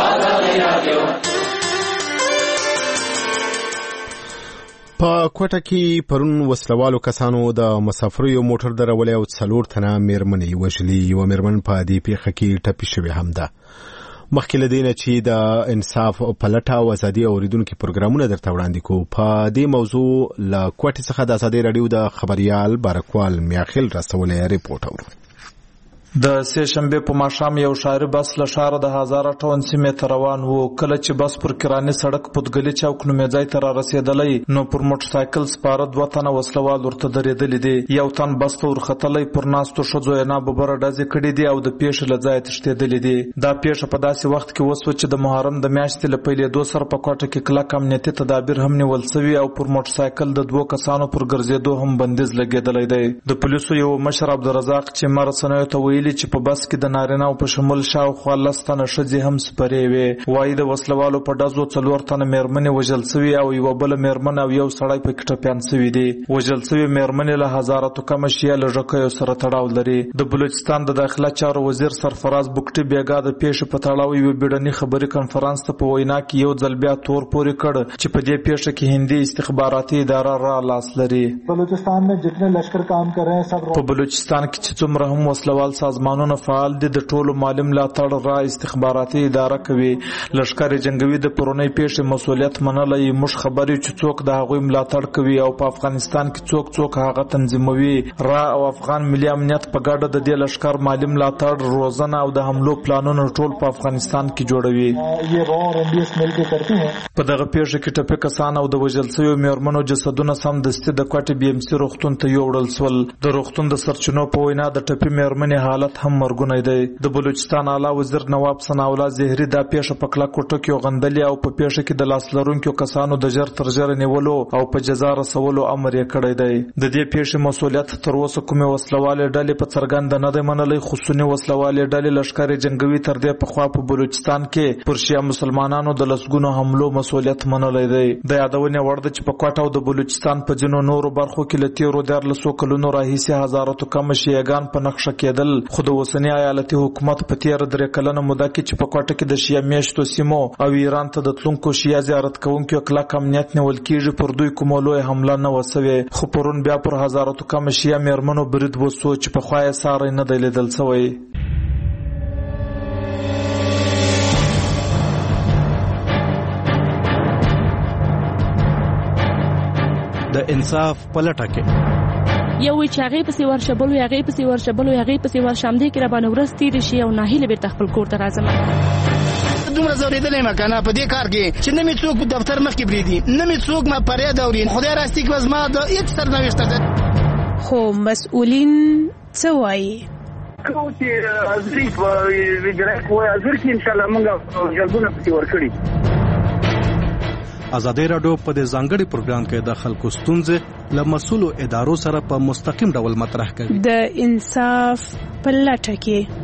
په کوټه کې پرون وسلوالو کسانو د مسافرو موټر درولې او څلور تنه میرمنې وژلې. یوه میرمن په دې پیښه کې ټپي شوې هم ده. مخکې له دې نه چې د انصاف پلټه او ازادي اوریدونکو پروګرامونه درته وړاندې کوو، په دې موضوع له کوټې څخه د ازادي رادیو د خبريال بارکوال میاخیل راستولې ریپورت اورو. د سه شنبه په ماښام یو شاری بس له ښاره د هزار ټون سیمې ته روان وو. کله چې بس پر کراني سړک پودګلي چوک نومې ځای ته را رسېدلی نو پر موټر سایکل سپاره دوه تنه وسلوال ورته درېدلي دي. یو تن بس ته ورختلی پر ناستو ښځو یې ناببره ډزې کړي دي او د پیښې له ځایه تښتېدلي دي. دا پیښه په داسې وخت کې وسوه چې د محرم د میاشتې له پیلېدو سره په کوټه کې کلک امنیتي تدابیر هم نیول سوي او پر موټر سایکل د دوو کسانو پر ګرځېدو هم بندیز لګېدلی دی. د پولیسو یو مشر عبدالرزاق چې ما رسنیو ته ویلي چې په بس کې د نارینه‌و په شمول شاوخوا لس تنه ښځې هم سپرې وې. وایي د وسلوالو په ډزو څلور تنه میرمنې وژل سوي او یوه بله میرمن او یو سړی پکې ټپیان سوي دي. وژل سوي میرمنې له هزارتو کمه شیعه لږکیو سره تړاو لري. د بلوچستان د داخله چارو وزیر سرفراز بوکټي بیګا د پیښې په تړاو یوه بیړني خبري کنفرانس ته په وینا کې یو ځل بیا تور پورې کړ چې په دې پیښه کې هندي استخباراتي اداره را لاس لري. بلوچستان में जितने लश्कर काम कर रहे हैं सब په بلوچستان کې چې څومره هم وسلوال سازمانونه فعال دي د ټولو مالی ملاتړ را استخباراتي اداره کوي. لشکر جنگوي د پرونی پیښې مسؤلیت منلای. موږ خبرې چې څوک د هغوی ملاتړ کوي او په افغانستان کې څوک څوک هغه تنظیموي. را او افغان ملي امنیت په ګډه د دې لشکر مالی ملاتړ، روزنه او د حملو پلانونه ټول په افغانستان کې جوړوي. په دغه پیښه کې ټپي کسان او د وژل شویو میرمنو جسدونه سمدستي د کوټې بي ام سي روغتون ته یوړل سول. د روغتون د سرچینو په وینا د ټپي میرمنې حالت هم مرګونی دی. د بلوچستان اعلی وزیر نواب ثناءالله زهري دا پیښه په کلکو ټکو غندلې او په پیښه کې د لاس لرونکو کسانو د ژر تر ژره نیولو او په جزا رسولو امر یې کړی دی. د دې پیښې مسؤلیت تر اوسه کومې وسلوالې ډلې په څرګنده نه دی منلی، خو سني وسلوالې ډلې لښکر جنگوي تر دې پخوا په بلوچستان کې پر شیعه مسلمانانو د لسګونو حملو مسؤلیت منلی دی. د یادونې وړ ده چې په کوټه او د بلوچستان په ځینو نورو برخو کې له تیرو دیارلسو کلونو راهیسې هزارتو کمه شیعهګان په نقشه کېدل، خو د اوسني ایالتي حکومت په تیر درې کلنه موده کې چې په کوټه کې د شیعه میشتو سیمو او ایران ته د تلونکو شیعه زیارت کوونکو کلک امنیت نیول کېږي، پر دوی کومه لویه حمله نه وه سوې. خو پرون بیا پر هزارتو کمه شیعه میرمنو برید وسو چې پخوا یې ساری نه دی لیدل سوی. د انصاف پلټه کې یو چې هغه پسې ورشه بل هغه پسې ورشه بل هغه پسې ورشه هم دې کې را باندې ورځ تیر شي او ناهیله بیرته خپل کور ته راځم. دومره زوریدلې ما کنه په دې کار کې چې نه می څوک په دفتر مخ کې بریدي، نه می څوک ما پرې دوري. خدای راستي کې وزما د هیڅ سرنوشت ده. خو مسؤلین څه وایي؟ کوم چې ازري په ویډرا کوه ازر کې ان شاء الله موږ جلبونه پتی ورکړي. ازادي رادیو په دې ځانګړي پروګرام کې د خلکو ستونزې له مسؤلو ادارو سره په مستقیم ډول مطرح کوي. د انصاف په لټه کې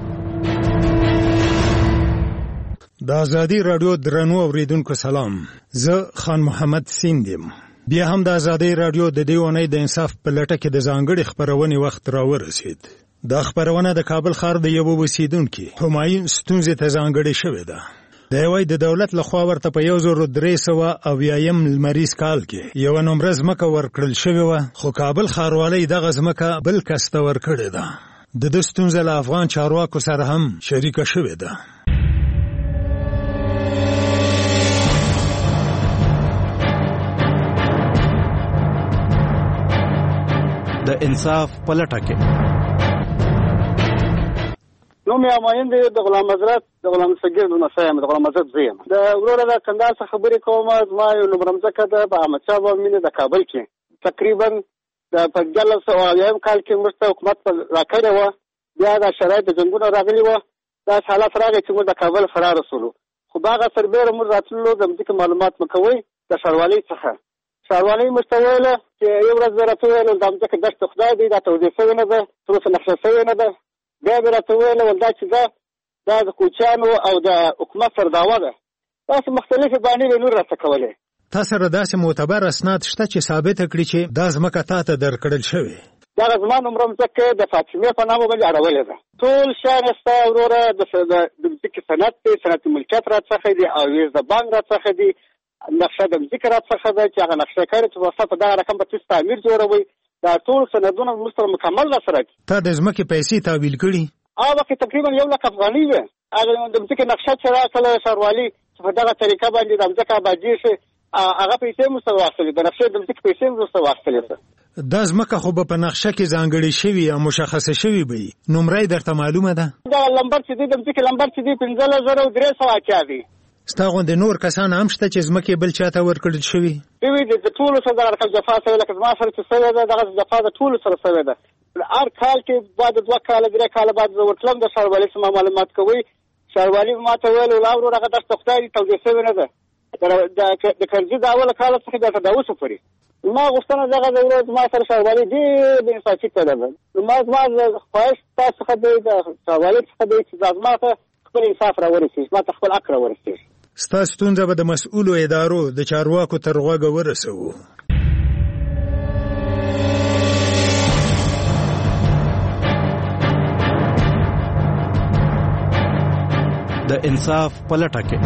د ازادي رادیو درنو اوریدونکو سلام، زه خان محمد سیندم. بیا هم د ازادي رادیو د دې ونې د انصاف په لټه کې د ځانګړي خبرونې وخت راورسید. دا خبرونه د کابل ښار د یو اوسیدونکو همایون ستونزې ته ځانګړې شوې ده. د یوې د دولت لخوا ورته په یو زر درې سوه اویایم لمریز کال کې یوه نمره ځمکه ورکړل شوې وه، خو کابل ښاروالۍ دغه ځمکه بل کس ته ورکړې ده. د ده ستونزه له افغان چارواکو سره هم شریکه شوې ده. د انصاف په لټه کې. نو مې اماین دی د غلام حضرت د غلام صغیر د نصایم د غلام حضرت زیم د وروره د کندهار څخه خبرې کوم. ما یو نمرمځکه ده په احمد شاه بابا مینه د کابل کې تقریبا د په ګلس او یو کال کې مرسته حکومت پر راکړی و. بیا د شرایط د جنگونو راغلي و، دا حالات راغی چې موږ د کابل فرار رسولو. خو باغه سربېره موږ راتللو د مځکې معلومات مکوئ د ښاروالۍ څخه. ښاروالۍ موږ ته ویله چې یو ورځ به راته وویل د مځکه دښت خدای دی، دا توضیح شوې نه ده، تر اوسه نقشه شوې نه ده. بیا به راته وویل ولدا چې دا دا د کوچیانو او د حکومت سره دعوه ده. داسې مختلفې بانې به نور راته کولې. تا سره داسې معتبر اسناد شته چې ثابته کړي چې دا ځمکه تا ته درکړل شوې؟ دغه زما نومره مځکه د فاطمې په نامه باندې اړولې ده. ټول شیان ستا وروره د مځکې سند دی، سند ملکیت راڅخه دی، اویز د بانک راڅخه دی، نقشه د مځکې راڅخه ده چې هغه نقشه کاري چې واسطه په دغه رقم به تاسو تعمیر جوړوئ. دا ټول سندونه موږ سره مکمل راسره دي. تا د ځمکې پیسې تحویل کړي؟ هغه وخت تقریبا یو لک افغانۍ وې. هغه د مځکې نقشه چې راکړله ښاروالي چې په دغه طریقه باندې د مځکه آبادي شي، هغه پیسې مو سره واخیستلې، د نقشې د مځکې پیسې مو سره واخیستلې. دا ځمکه خو به په نقشه کې ځانګړې شوي او مشخصه شوي به وي. نمره یې درته معلومه ده؟ دغه لمبر چې دی د مځکې لمبر چې دی پنځلس زره او درې سوه اتیا دی. ستا غوندې نور کسان هم شته چې ځمکې بل چا ته ورکړل شوي؟ وي د ټولو سره دغه رقم جفا شوې، لکه زما سره چې شوې ده دغه جفا د ټولو سره شوې ده. هر کال کې بعد دوه کاله درې کاله بعد زه ورتلم د ښاروالۍ څخه معلومات کوئ. ښاروالي به ما ته ویل ولا ورور هغه دښته خدای دي توضیح شوې نه ده. د کرزي د اوله کاله څخه بیا تر اوسه پورې ما غوښتنه دغه د ورځ ما سره ښاروالي ډېر بې انصافي کړې ده. ما زما خواهش تاسو څخه دی د ښاروالۍ څخه دی چې دا زما ته خپل انصاف راورسېږي، ما ته خپل حق راورسېږي. ستا ستونزه به د مسؤلو ادارو د چارواکو تر غوږه ورسوو. د انصاف په لټه کې.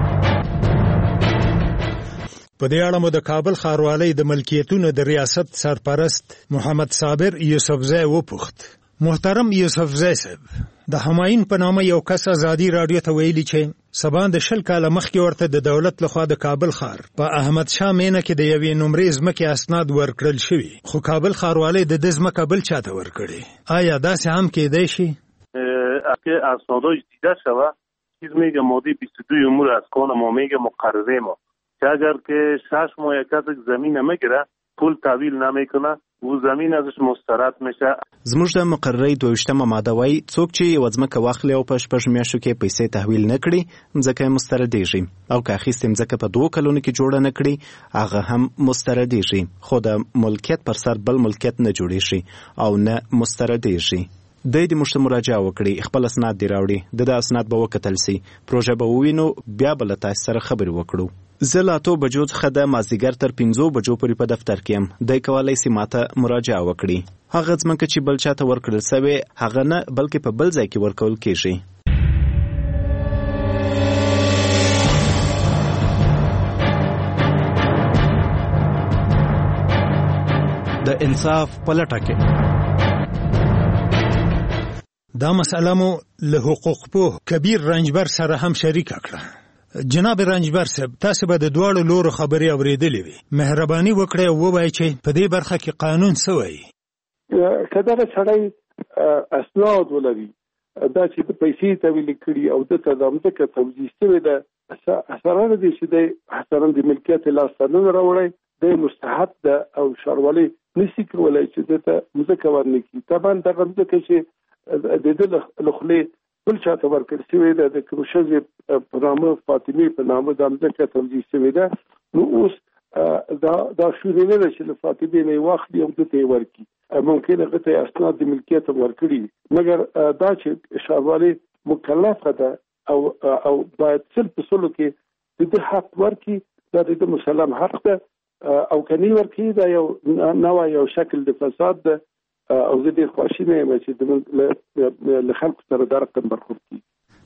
په دې اړه مو د کابل ښاروالۍ د ملکیتونو د ریاست سرپرست محمد صابر یوسفزی وپوښت. محترم یوسفزی صاحب، د همایون په نامه یو کس ازادي راډیو ته ویلي چې سبا د شل کاله مخکې ورته د دولت لخوا د کابل ښار په احمد شاه مینه کې د یوې نمرې ځمکې اسناد ورکړل شوي، خو کابل ښاروالۍ د دې ځمکه بل چاته ورکړې. آیا داسې هم کېدای شي؟ که اسناداش دیده شود چیز میگه ماده بیست و دو امور از کان ما میگه مقرره ما که اگر که شش ماه کسی زمین نمیگیره پول تحویل نمیکنه و زمین ازش مسترد میشه. زموږ د مقررې دویشتمه ماده وایي څوک چې یوه ځمکه واخلي او په شپږ میاشتو کې پیسې تحویل نه کړي ځمکه یې مستردېږي، او که اخیستې ځمکه په دوو کلونو کې جوړه نه کړي هغه هم مستردېږي، خو د ملکیت پر سر بل ملکیت نه جوړېږي او نه مستردېږي. دی د موږ ته مراجعه وکړي، خپل اسناد دې راوړي، د ده اسناد به وکتل سي، پروژه به ووینو، بیا به له تاسو سره خبرې وکړو. زه له اتو بجو څخه د مازدیګر تر پنځو بجو پورې په دفتر کې یم. دی کولی سي ماته مراجعه وکړي. هغه ځمکه چې بل چاته ورکړل سوې هغه نه بلکې په بل ځای کې ورکول کېږي. د انصاف په لټه کې. دا مسئله مو له حقوق پوه کبیر رنجبر سره هم شریک کړه. جناب رنجبر صاحب، تاسو به د دواړو لورو خبرې اورېدلې وي. مهرباني وکړئ او ووایئ چې په دې برخه کې قانون څه وایي. که دغه سړی اسناد ولري دا چې د پیسې تحویل کړي او دته د مځکه توضیح شوې ده، اثرا نه دی چې دی اثرا د ملکیت لاسته نه راوړی، دی مستحق ده او ښاروالۍ نشي کولی چې دته مځکه ورنکړي. طبعا دغه مځکه چې د دې له خولې بل چاته ورکړل شوې ده، د کوم ښځې په نامه فاطمې په نامه د مځکه توضیح شوې ده، نو اوس دا دا شونې نه ده چې له فاطمې نه یې واخلي او دته یې ورکړي. ممکن هغه ته اسناد د ملکیت ورکړي، مګر دا چې ښاروالۍ مکلفه ده او او باید سل په سلو کې د دې حق ورکړي، دا د مسلم حق ده، او کني ورکړي دا یو نوع یو شکل د فساد ده، او زه ډېر خواشینی یم چې له خلکو سره دا رقم برخورد کړي.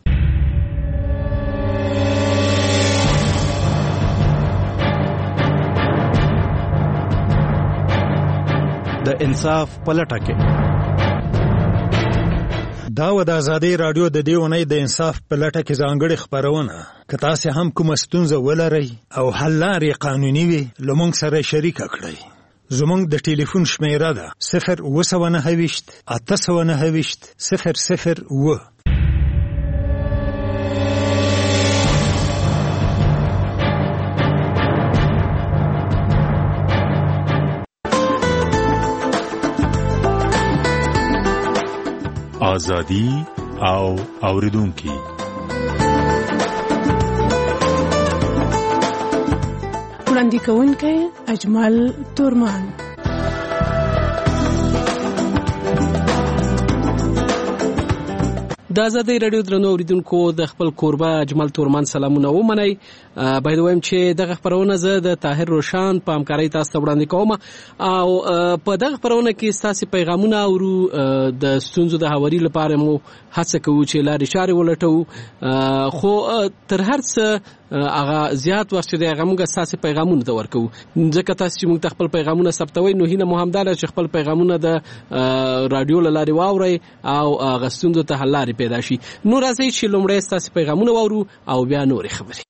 د انصاف په لټه کې. دا و د ازادۍ راډیو د دې اونۍ د انصاف په لټه کې ځانګړې خپرونه. که تاسې هم کومه ستونزه ولرئ او حل لارې قانوني وي له موږ سره شریکه کړئ. زمونږ د ټلیفون شمیره ده صفر اوه سوه نهه ویشت اته سوه نهه ویشت صفر صفر اوه. آزادی او اوریدونکي وړاندې کوونکی اجمل تورمان. د آزادۍ رادیو درنو اوریدونکو د خپل کوربه اجمل تورمان سلامونه ومنئ. باید وایم چې دغه خپرونه زه د طاهر روشان په همکارۍ تاسو ته وړاندې کوم او په دغه خپرونه کې ستاسو پیغامونه اورو. د ستونزو د هواري لپاره مو هڅه کوو چې لارې چارې ولټوو، خو تر هر څه هغه زیات وخت چې هغه موږ ستاسو پیغامونه ته ورکوو، ځکه تاسو چې موږ خپل پیغامونه ثبتوي نو هیله مو همدا ده چې خپل پیغامونه د رادیو له لارې واورئ او هغه ستونزو ته حل لارې پیدا شي. نو راځئ چې لومړی ستاسو پیغامونه واورو او بیا نورې خبرې.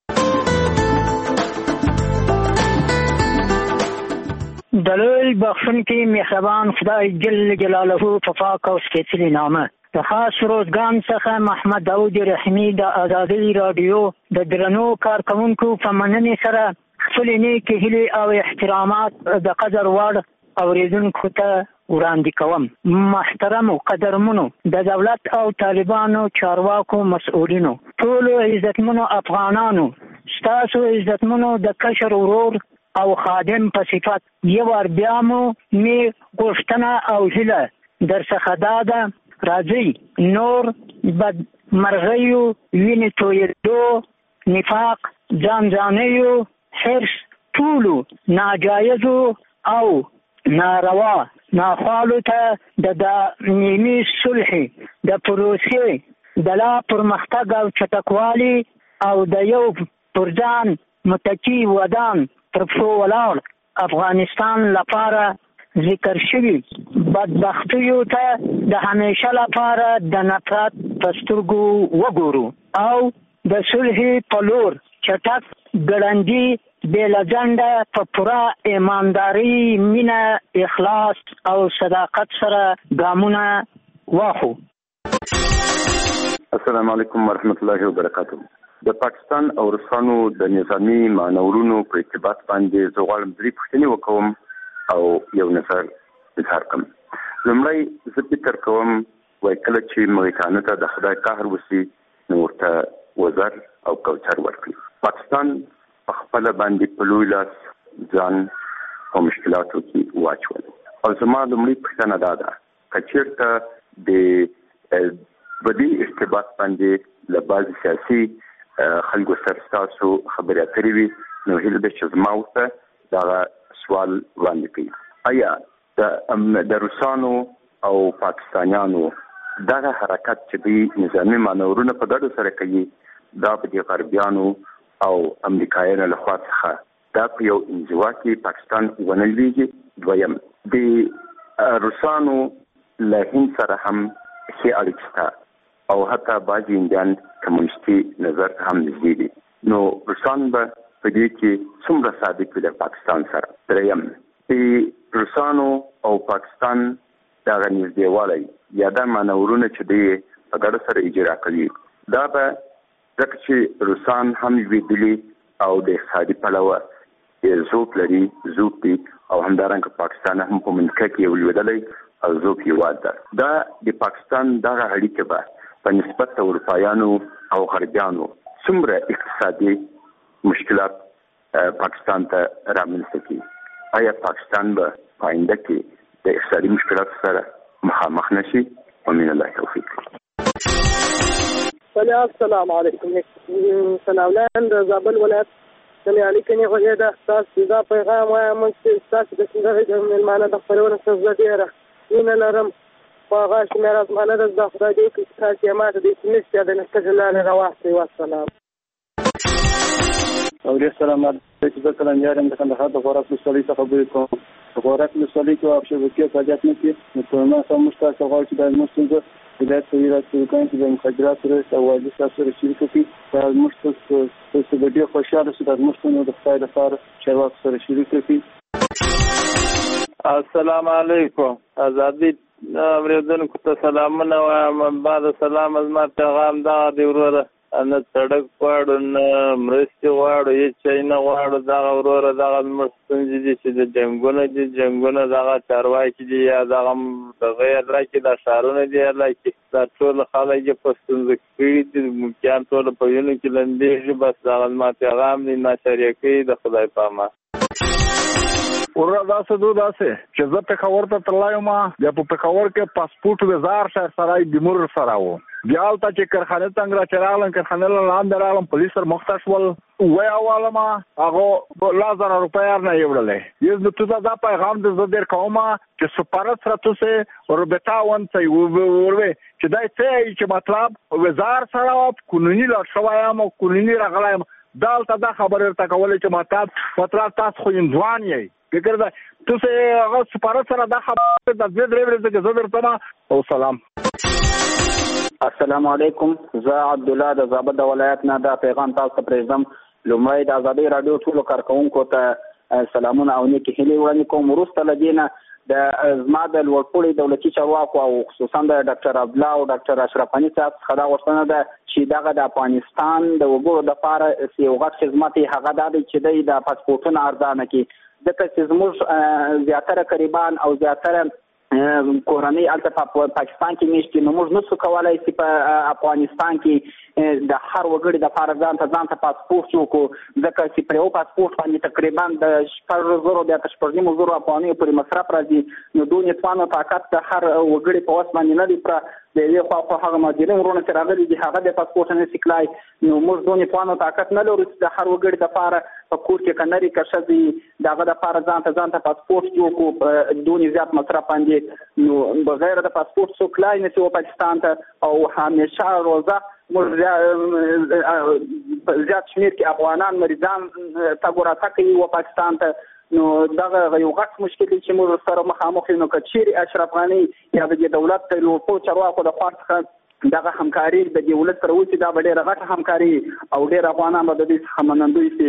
دلوی بخشونکی مهربان خدای جل جلاله په پاک او سپېڅلي نامه د خاص روزګان څخه محمد داود رحیمي د آزادۍ رادیو د درنو کارکونکو په مننې سره خپلې نیکې هیلې او احترامات د قدر وړ اوریدونکو ته وړاندې کوم. محترمو قدرمنو د دولت او طالبانو چارواکو مسؤلینو، ټولو عزتمنو افغانانو، ستاسو عزتمنو د کشر ورور او خادم په صفت یو ور بیا مو می غوښتنه او هیله در څخه دا ده راځئ نور بد مرغیو، وینې تویېدو، نفاق، ځانځانیو، حرص، ټولو ناجایزو او ناروا ناخوالو ته د دایمي صلح د پروسې د لا پرمختګ او چټکوالي او د یو پرځان متکی ودان تر پښو ولاړ افغانستان لپاره ذکر شوي بدبختیو ته د همیشه لپاره د نفرت په سترګو وګورو او د صلح په لور چټک ګړندي بې له ځنډه په پوره ایمانداري، مینه، اخلاص او صداقت سره ګامونه واخلو. السلام علیکم ورحمت الله وبرکاته. د پاکستان او روسانو د نظامی مانورونو په ارتباط باندې زه غواړم درې پوښتنې وکوم او یو نظر اظهار کوم. لومړی زه فکر کوم وایي کله چې مریکانو ته د خدای قهر وسي نو ورته وزر او کوچر ورکړي. پاکستان په خپله باندې په لوی لاس ځان په مشکلاتو کې واچول او زما لومړۍ پوښتنه دا ده که چېرته د بدی ارتباط باندې له بعضې سیاسي خلکو سره ستاسو خبرې اترې وي نو هیله ده چې زما ورته دغه سوال وړاندې کړي. آیا د روسانو او پاکستانیانو دغه حرکت چې دوی نظامي مانورونه په ګډو سره کوي دا په دې غربیانو او امریکایانو لخوا څخه دا په یو انزوا کې پاکستان ونه لویږي؟ دویم د روسانو له هند سره هم ښې اړیکې شته او حتی بعضې هندیان کمونیستي نظر هم نږدې دي، نو روسان به په دې کې څومره صادق وي له پاکستان سره؟ دریم د روسانو او پاکستان دغه نږدېوالی یا دا مانورونه چې دوی په ګډه سره اجرا کوي دا به ځکه چې روسان هم لوېدلي او د اقتصادي پلوه ذوق لري ذوق دي او همدارنګه پاکستان هم په منطقه کې یو لوېدلی او ذوق هېواد ده. دا د پاکستان دغه اړیکې به په نسبت د اروپایانو او غربیانو څومره اقتصادي مشکلات پاکستان ته رامنځته کړي؟ آیا پاکستان به په آینده کې د اقتصادي مشکلاتو سره مخامخ نشي؟ ومن الله توفیق. السلام علیکم. سلاملاند د زابل ولایت د میالي کلي غوږی ده. ستاسو دا پیغام وایم چې ستاسو د سندرې د مېلمانه د خپرونې څخه زه ډېره مینه لرم خو هغه شمېره زمانه ده زده خدای دې وکړي چې تاسو یې ماته د اسمس یا د نستګې لارې راواخلئ. والسلام. اولیا سلام علیکم. زه کلنجار یم د کندهار د خوراک ولسوالۍ څخه خبرې کوم. په خوراک ولسوالۍ کې واښه وکې فعالیت نه کوي نو په ما سره موږ تاسو غواړو چې دا زموږ ستونزه هدایت کوي راځي کوم چې د مخدراتو سره او والي تاسو سره شریک کړي. دا موږ تاسو تاسو د دې خوشاله سره د موږ د خدای لپاره چارواکو سره شریک کړي. السلام علیکم. ازادي اوریدونکو ته سلامونه وایم. بعد سلام از ما پیغام دا دی وروره، نه سړک غواړو نه مرستې غواړو، هېڅ شی نه غواړو. دغه وروره دغه زموږ ستونزې دي چې د جنګونه دي، جنګونه دغه چارواکي دي یا دغه دغه علاقې دا ښارونه دي علاقې دا ټول خلک یې په ستونزو کې کړي دي، ملکیان ټوله په وینو کې لمبېږي. بس دغه زما پیغام دی، ناشریه کوي د خدای په امان. ورور داسې دو داسې چې زه پېښور ته تللی یم، بیا په پېښور کې پاسپورټ وزار شهر سرای بیمور سره و. بیا هلته چې کارخانې څنګه را چې راغلم، کارخانې له لاندې راغلم، پولیس سره مخته شول، ویې ما هغه لس زره روپۍ هر نه یې وړلی. یز تو ته دا پیغام دی زه ډېر کوم چې سفارت سره تاسې رابطه ونڅئ، وروې چې دا څه یې چې مطلب وزار سره قانوني لاړ شوی یم او قانوني راغلی یم. دا هلته دا خبرې ورته کولی چې مطلب مطلب تاسو خو هندوان یئ. فکر ده تاسې هغه سفارت سره دا خبرې د دوې درې ورځې کې زه درته او سلام. السلام علیکم. زه عبدالله د زابل د ولایت نه دا پیغام تاسو ته پرېږدم. لومړی د ازادۍ راډیو ټولو کارکوونکو ته سلامونه او نیکې هیلې وړاندې کوم. وروسته له دې نه د زما د لوړپوړي دولتي چارواکو او خصوصا د ډاکټر عبدالله او ډاکټر اشرف غني صاحب څخه دا غوښتنه ده چې دغه د افغانستان د وګړو دپاره یو غټ خدمت یې هغه دا دی چې دی د پاسپورټونه ارزانه کړي، ځکه چې زموږ زیاتره قریبان او زیاتره کورنۍ هلته په پاکستان کې میشت دي، نو موږ نشو کولی چې په افغانستان کې د هر وګړي دپاره ځان ته ځان ته پاسپورټ جوړ کړو، ځکه چې پر یو پاسپورټ باندې تقریبا د شپږ زرو بیا تر شپږ نیمو زرو افغانیو پورې مصرف راځي. نو دونې توان او طاقت د هر وګړي په وس باندې نه دی پوره. د یوې خوا خو هغه مهاجرین وروڼه چې راغلي دي هغه د پاسپورټ نه شي تلای، نو موږ دونې توان او طاقت نه لرو چې د هر وګړي دپاره په کور کې که نري که ښځې د هغه دپاره ځان ته ځان ته پاسپورټ جوړ کړو په دونې زیات مصرف باندې. نو بغیر د پاسپورټ څوک تلای نه شي پاکستان ته، او همیشه روزه موږ زیات شمېر کې افغانان مریضان تګ و راتګ کوي و پاکستان ته. نو دغه یو غټ مشکل دی چې موږ سره مخامخ یو. نو که چیرې اشرف غني یا د دولت د لوړپوړو چارواکو د خوا څخه دغه همکاري د دې ولس سره وشي، دا به ډېره غټه همکاري او ډېر افغانان به د دې څخه منندوی شي.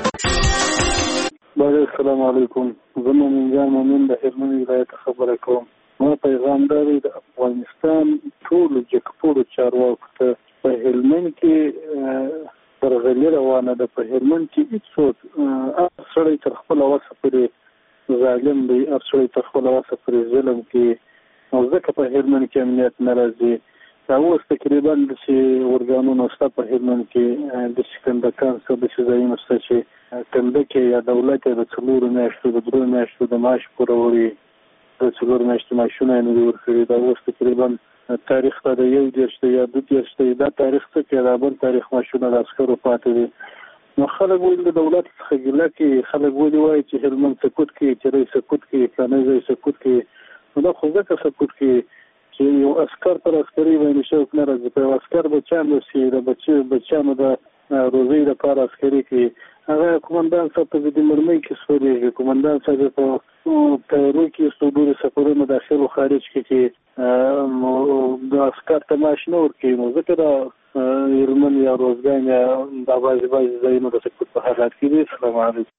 السلام علیکم. زه مومن جان مومن د هلمند ولایت خبره کوم. ما پیغام دا دی د افغانستان ټولو جګپوړو چارواکو ته په هلمند کې درغلي روانه ده. په هلمند کې هېڅوک هر سړی تر خپله وسه پورې ظالم دی، هر سړی تر خپله وسه پورې ظلم کوي، او ځکه په هلمند کې امنیت نه راځي. دا اوس تقریبا داسې ارګانونه شته په هلمند کې، داسې کندکان شته، داسې ځایونه شته چې کندکې یا دولت یې د څلورو میاشتو د درو میاشتو د معاش پورولي د څلورو میاشتو معاشونه یې نه دي ورکړي. دا اوس تقریبا تاریخ ته د یو دېرش دی یا دوه دېرش دی. دا تاریخ څه کوي؟ دا بل تاریخ معاشونه د عسکرو پاتې دي. نو خلک ولې د دولت څخه ګیله کوي؟ خلک ولې وایي چې هلمند سکوت کوي، تیری سکوت کوي، فلانی ځای سکوت کوي؟ نو دا خو ځکه سکوت کوي چې یو عسکر پر عسکري باندې شوق نه راځي. په یو عسکر بچیان اوسي، د بچیانو د روزۍ لپاره عسکري کوي. هغه قومندان صاحب ته د مرمۍ کې سپورېږي، قومندان صاحب په تیارو کې څو سفرونه داخل و خارج کې چې د عسکر ته معاش نه ورکوي. نو ځکه دا هلمند یا روزګان یا دا بعضې بعضې ځایونه د سکوت په حالات کې دي. السلام علیکم.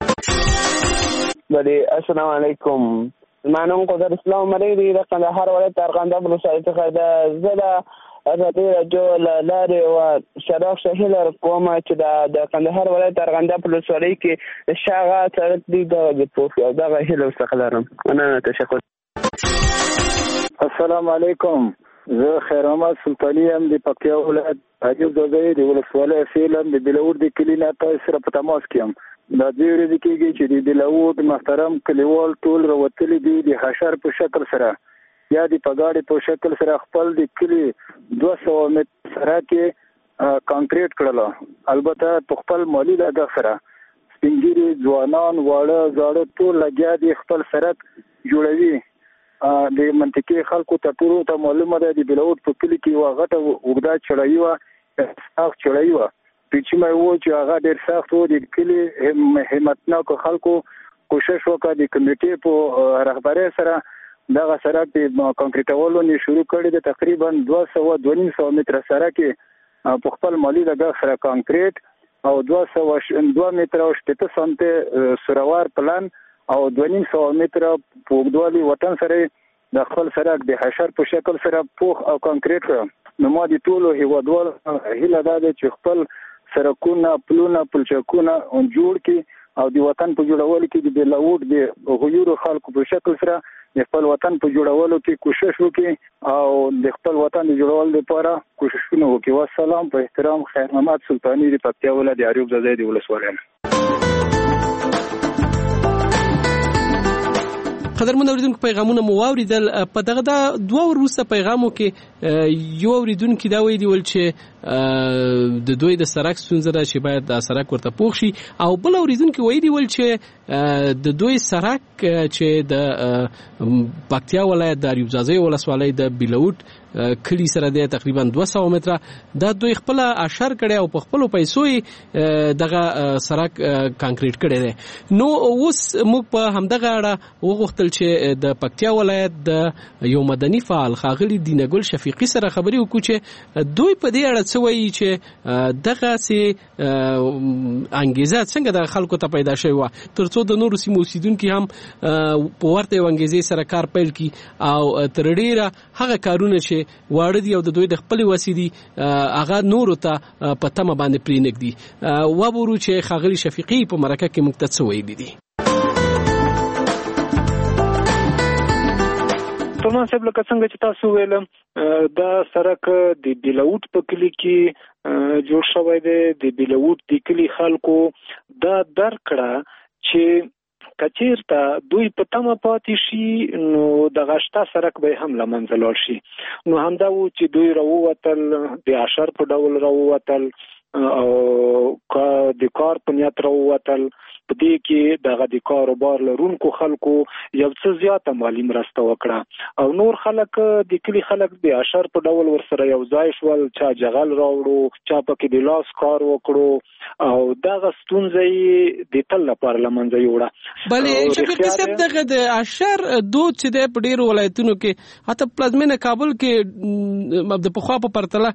بله السلام علیکم. زما نوم قدر اسلام عمری دی، د کندهار ولایت د ارغنداب ولسوالۍ څخه د زه د ازادۍ راډیو له لارې و شراف شهیله کوم چې د کندهار ولایت د ارغنداب ولسوالۍ کې د شاغه سړک دی، دغه د پوښ او دغه هیله ورڅخه لرم. مننه، تشکر. السلام علیکم. زه خیر محمد سلطاني یم د پکتیا ولایت حاجب زوزی د ولسوالۍ فعلا د بلور د کلي نه تاسو سره په تماس کې یم. دا دوی ورځې کېږي چې د بلور محترم کلیوال ټول راوتلي دي د حشر په شکل سره یا د پګاړې په شکل سره خپل د کلي دوه سوه متر سره کې کانکریټ کړله. البته په خپل مالي لګښت سره سپین ږیري ځوانان واړه زاړه ټول لګیا دي خپل سړک جوړوي. د منطقې خلکو ته ټولو ته معلومه ده د بلور په کلي کې یوه غټه اوږده چړایي وه، سخت چړایي وه، پیچیمه و چې هغه ډېر سخت و. د کلي همتناکو خلکو کوشش وکړه د کمیټې په رهبرۍ سره دغه سړک د کانکریټولو نه شروع کړی د تقریبا دوه سوه دوه نیم سوه متره سړک په خپل مالي لګښت سره کانکریټ او دوه سوه دوه متره او شپېته سانتي سوروار پلان او دوه نیم سوه متره په اوږدوالي وطن سره د خپل سړک د حشر په شکل سره پوخ او کانکریټ کړ. نو ما د ټولو هیوادوالو هیله دا ده چې خپل سړکونه پلونه پلچکونه جوړ کړي او د وطن په جوړولو کې د بلاوټ د غیورو خلکو په شکل سره د خپل وطن په جوړولو کې کوشش وکړي او د خپل وطن د جوړولو لپاره کوششونه وکړي. والسلام. په احترام خیر محمد سلطانی د پکتیا ولایت د اریوب زاده د ولسوالۍ. قدرمن اوریدونکو پیغامونه مو واوریدل. په دغه دا دوه وروسته پیغامو کې یو اوریدونکو دا ویلي ول چې د دوی د سړک ستونزه ده چې باید د سړک ورته پوښ شي او بل اوریدونکو ویلي ول چې د دوی سړک چې د پکتیا ولایت د اریوب زاده ولسوالۍ د بیلوټ کلی سره دی تقریبا دوه سوه متره دا دوی خپل اشر کړي او په خپل پیسو دغه سړک کانکریټ کړي دي. نو اوس موږ په همدغه اړه وغوښتل چې د پکتیا ولایت د یو مدني فعال ښاغلي دینګل شفیقي سره خبرې وکړو چې دوی په دې اړه څه وایي چې دغه سي انګیزه څنګه د خلکو ته پیدا شوی و ترڅو د نورو سیمو اوسیدونکو هم په ورته انګیزې سره کار پیل کړي او تر ډیره هغه کارونه چې واړه دي او د دوی د خپل وسیدي هغه نورو ته په تمه باندې پرېنږدي. وبورو چې ښاغلي شفیقي په مرکه کې موږ ته څه ویلي دي. فرمان صاحب لکه څنګه چې تاسو ویل دا سړک د بیلوټ په کلی کې جوړ شوی دی. د بیلوټ د کلی خلکو دا درکړه چې کچیرته دوی په تمه پاتې شي نو د غشتا سړک به هم لمنځه لاړ شي. نو همدا و چې دوی راووتل د اشر په ډول راووتل او د کار په نیت راووتل. په دې کې دغه د کاروبار لرونکو خلکو یو څه زیاته مالی مرسته وکړه او نور خلک د کلی خلک د اشر په ډول ورسره یو ځای شول. چا جغل راوړو چا پکې د لاس کار وکړو او دغه ستونزې د تل لپاره لمنځه یوړه. بلې شفیقي صاحب دغه د اشر دود چې د ډیرو ولایتونو کې حتی پلازمینه کابل کې د پخوا په پرتله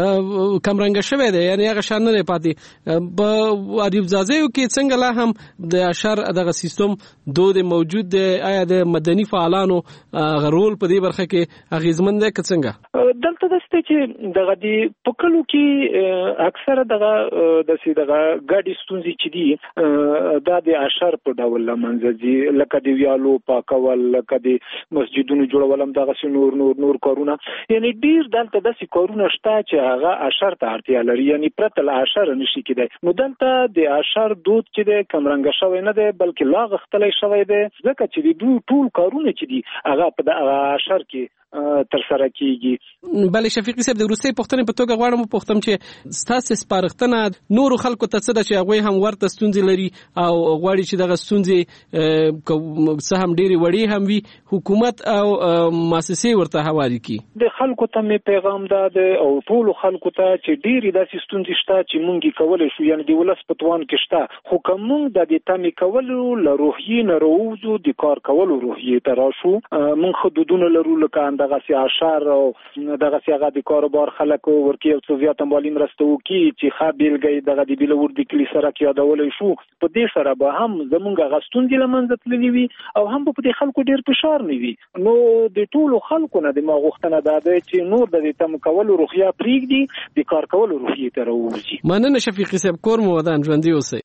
کمرنګ شوی دی یعنی هغه شان نه پاتې. په اریوب زاده کې څنګه لا هم د اشر دغه سیستم دود موجود دی؟ آیا د مدني فعالانو غرول په دې برخه کې اغیزمن دی که څنګه؟ دلته دسته چې دغه دی په کلو کې اکثره دغه د سي دغه ګاډي ستونزې چې دي دا د اشر په ډول لمنځه دي لکه د ویالو پاکول لکه د مسجدونو جوړول هم دغه نور نور نور کارونه یعنی ډیر دلته د سي کارونه شته چې هغه اشر ته اړتیا لري یعنی پرته له اشر نشي کېدای. نو دلته د اشر دود چې د کمرنګ شوی نه دی بلکې لا غختلی شوی دی ځکه چې د دوی ټول کارونه چې دي هغه په دغه اشر کې تر سره کیږي. بله شفیقي صاحب د وروستۍ پوښتنې په توګه غواړم وپوښتم چې ستاسې سپارښتنه نورو خلکو ته څه ده چې هغوی هم ورته ستونزې لري او غواړي چې دغه ستونزې څه هم ډېرې وړې هم وي حکومت او مؤسسې ورته هواري کړي؟ د خلکو ته مې پیغام دا دی او ټولو خلکو ته چې ډېرې داسې ستونزې شته چې موږ یې کولی شو یعنې د ولس په توان کې شته خو که موږ د دې تمې کولو له روحیې نه راووځو د کار کولو روحیې ته راشو موږ ښه دودونه لرو لکه دغه سي اشر او دغه سي هغه د کاروبار خلکو ورکی او څه زیات مالی مرسته وکي چې ښه بیلګې دغه د بیلوړ د کلی سره کې یادولې شو په دې سره به هم زمونږ غستون دي لمنځه تللی وي او هم په دې خلکو ډیر فشار نه وي. نو د ټولو خلکو نه د ما غوښتنه ده چې نور د دې تم کولو روحیه پریږدي د کار کولو روحیه ته راوځي. مننه شفیقي صاحب کور مو ودان ژوندي اوسئ.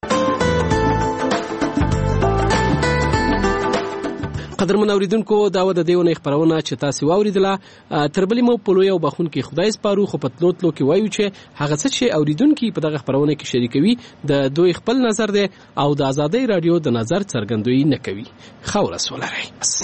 قدرمن اوریدونکو دا و د دې ونې خبرونه چې تاسو واوریدله تر بلې مو په لوی او بخونکي خدای سپارو خو په تلو تلو کې وایو چې هغه څه چې اوریدونکو په دغه خبرونه کې شریکوي د دوی خپل نظر دی او د ازادۍ رادیو د نظر څرګندوي نه کوي. خورس ولرئ.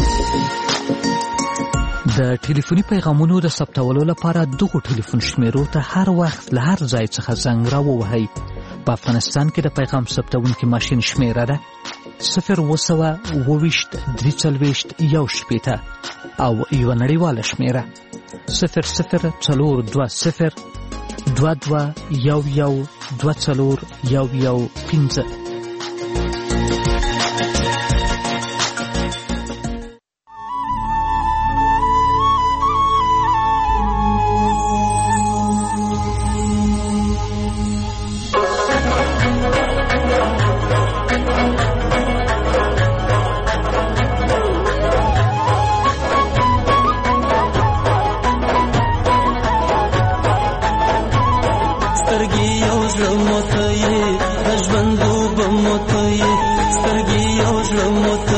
د ټلیفوني پیغامونو د ثبتولو لپاره دغه ټلیفون شمیرو ته هر وخت له هر ځای څخه زنګ راووهئ. په افغانستان کې د پیغام ثبتونکي ماشین شمیره ده صفر وسوه اوویشت درې څلوېښت یو شپېته او یوه نړیواله شمیره صفر صفر څلور دوه صفر دوه دوه یو یو دوه څلور یو یو پنځه. سترګې یو زړه مو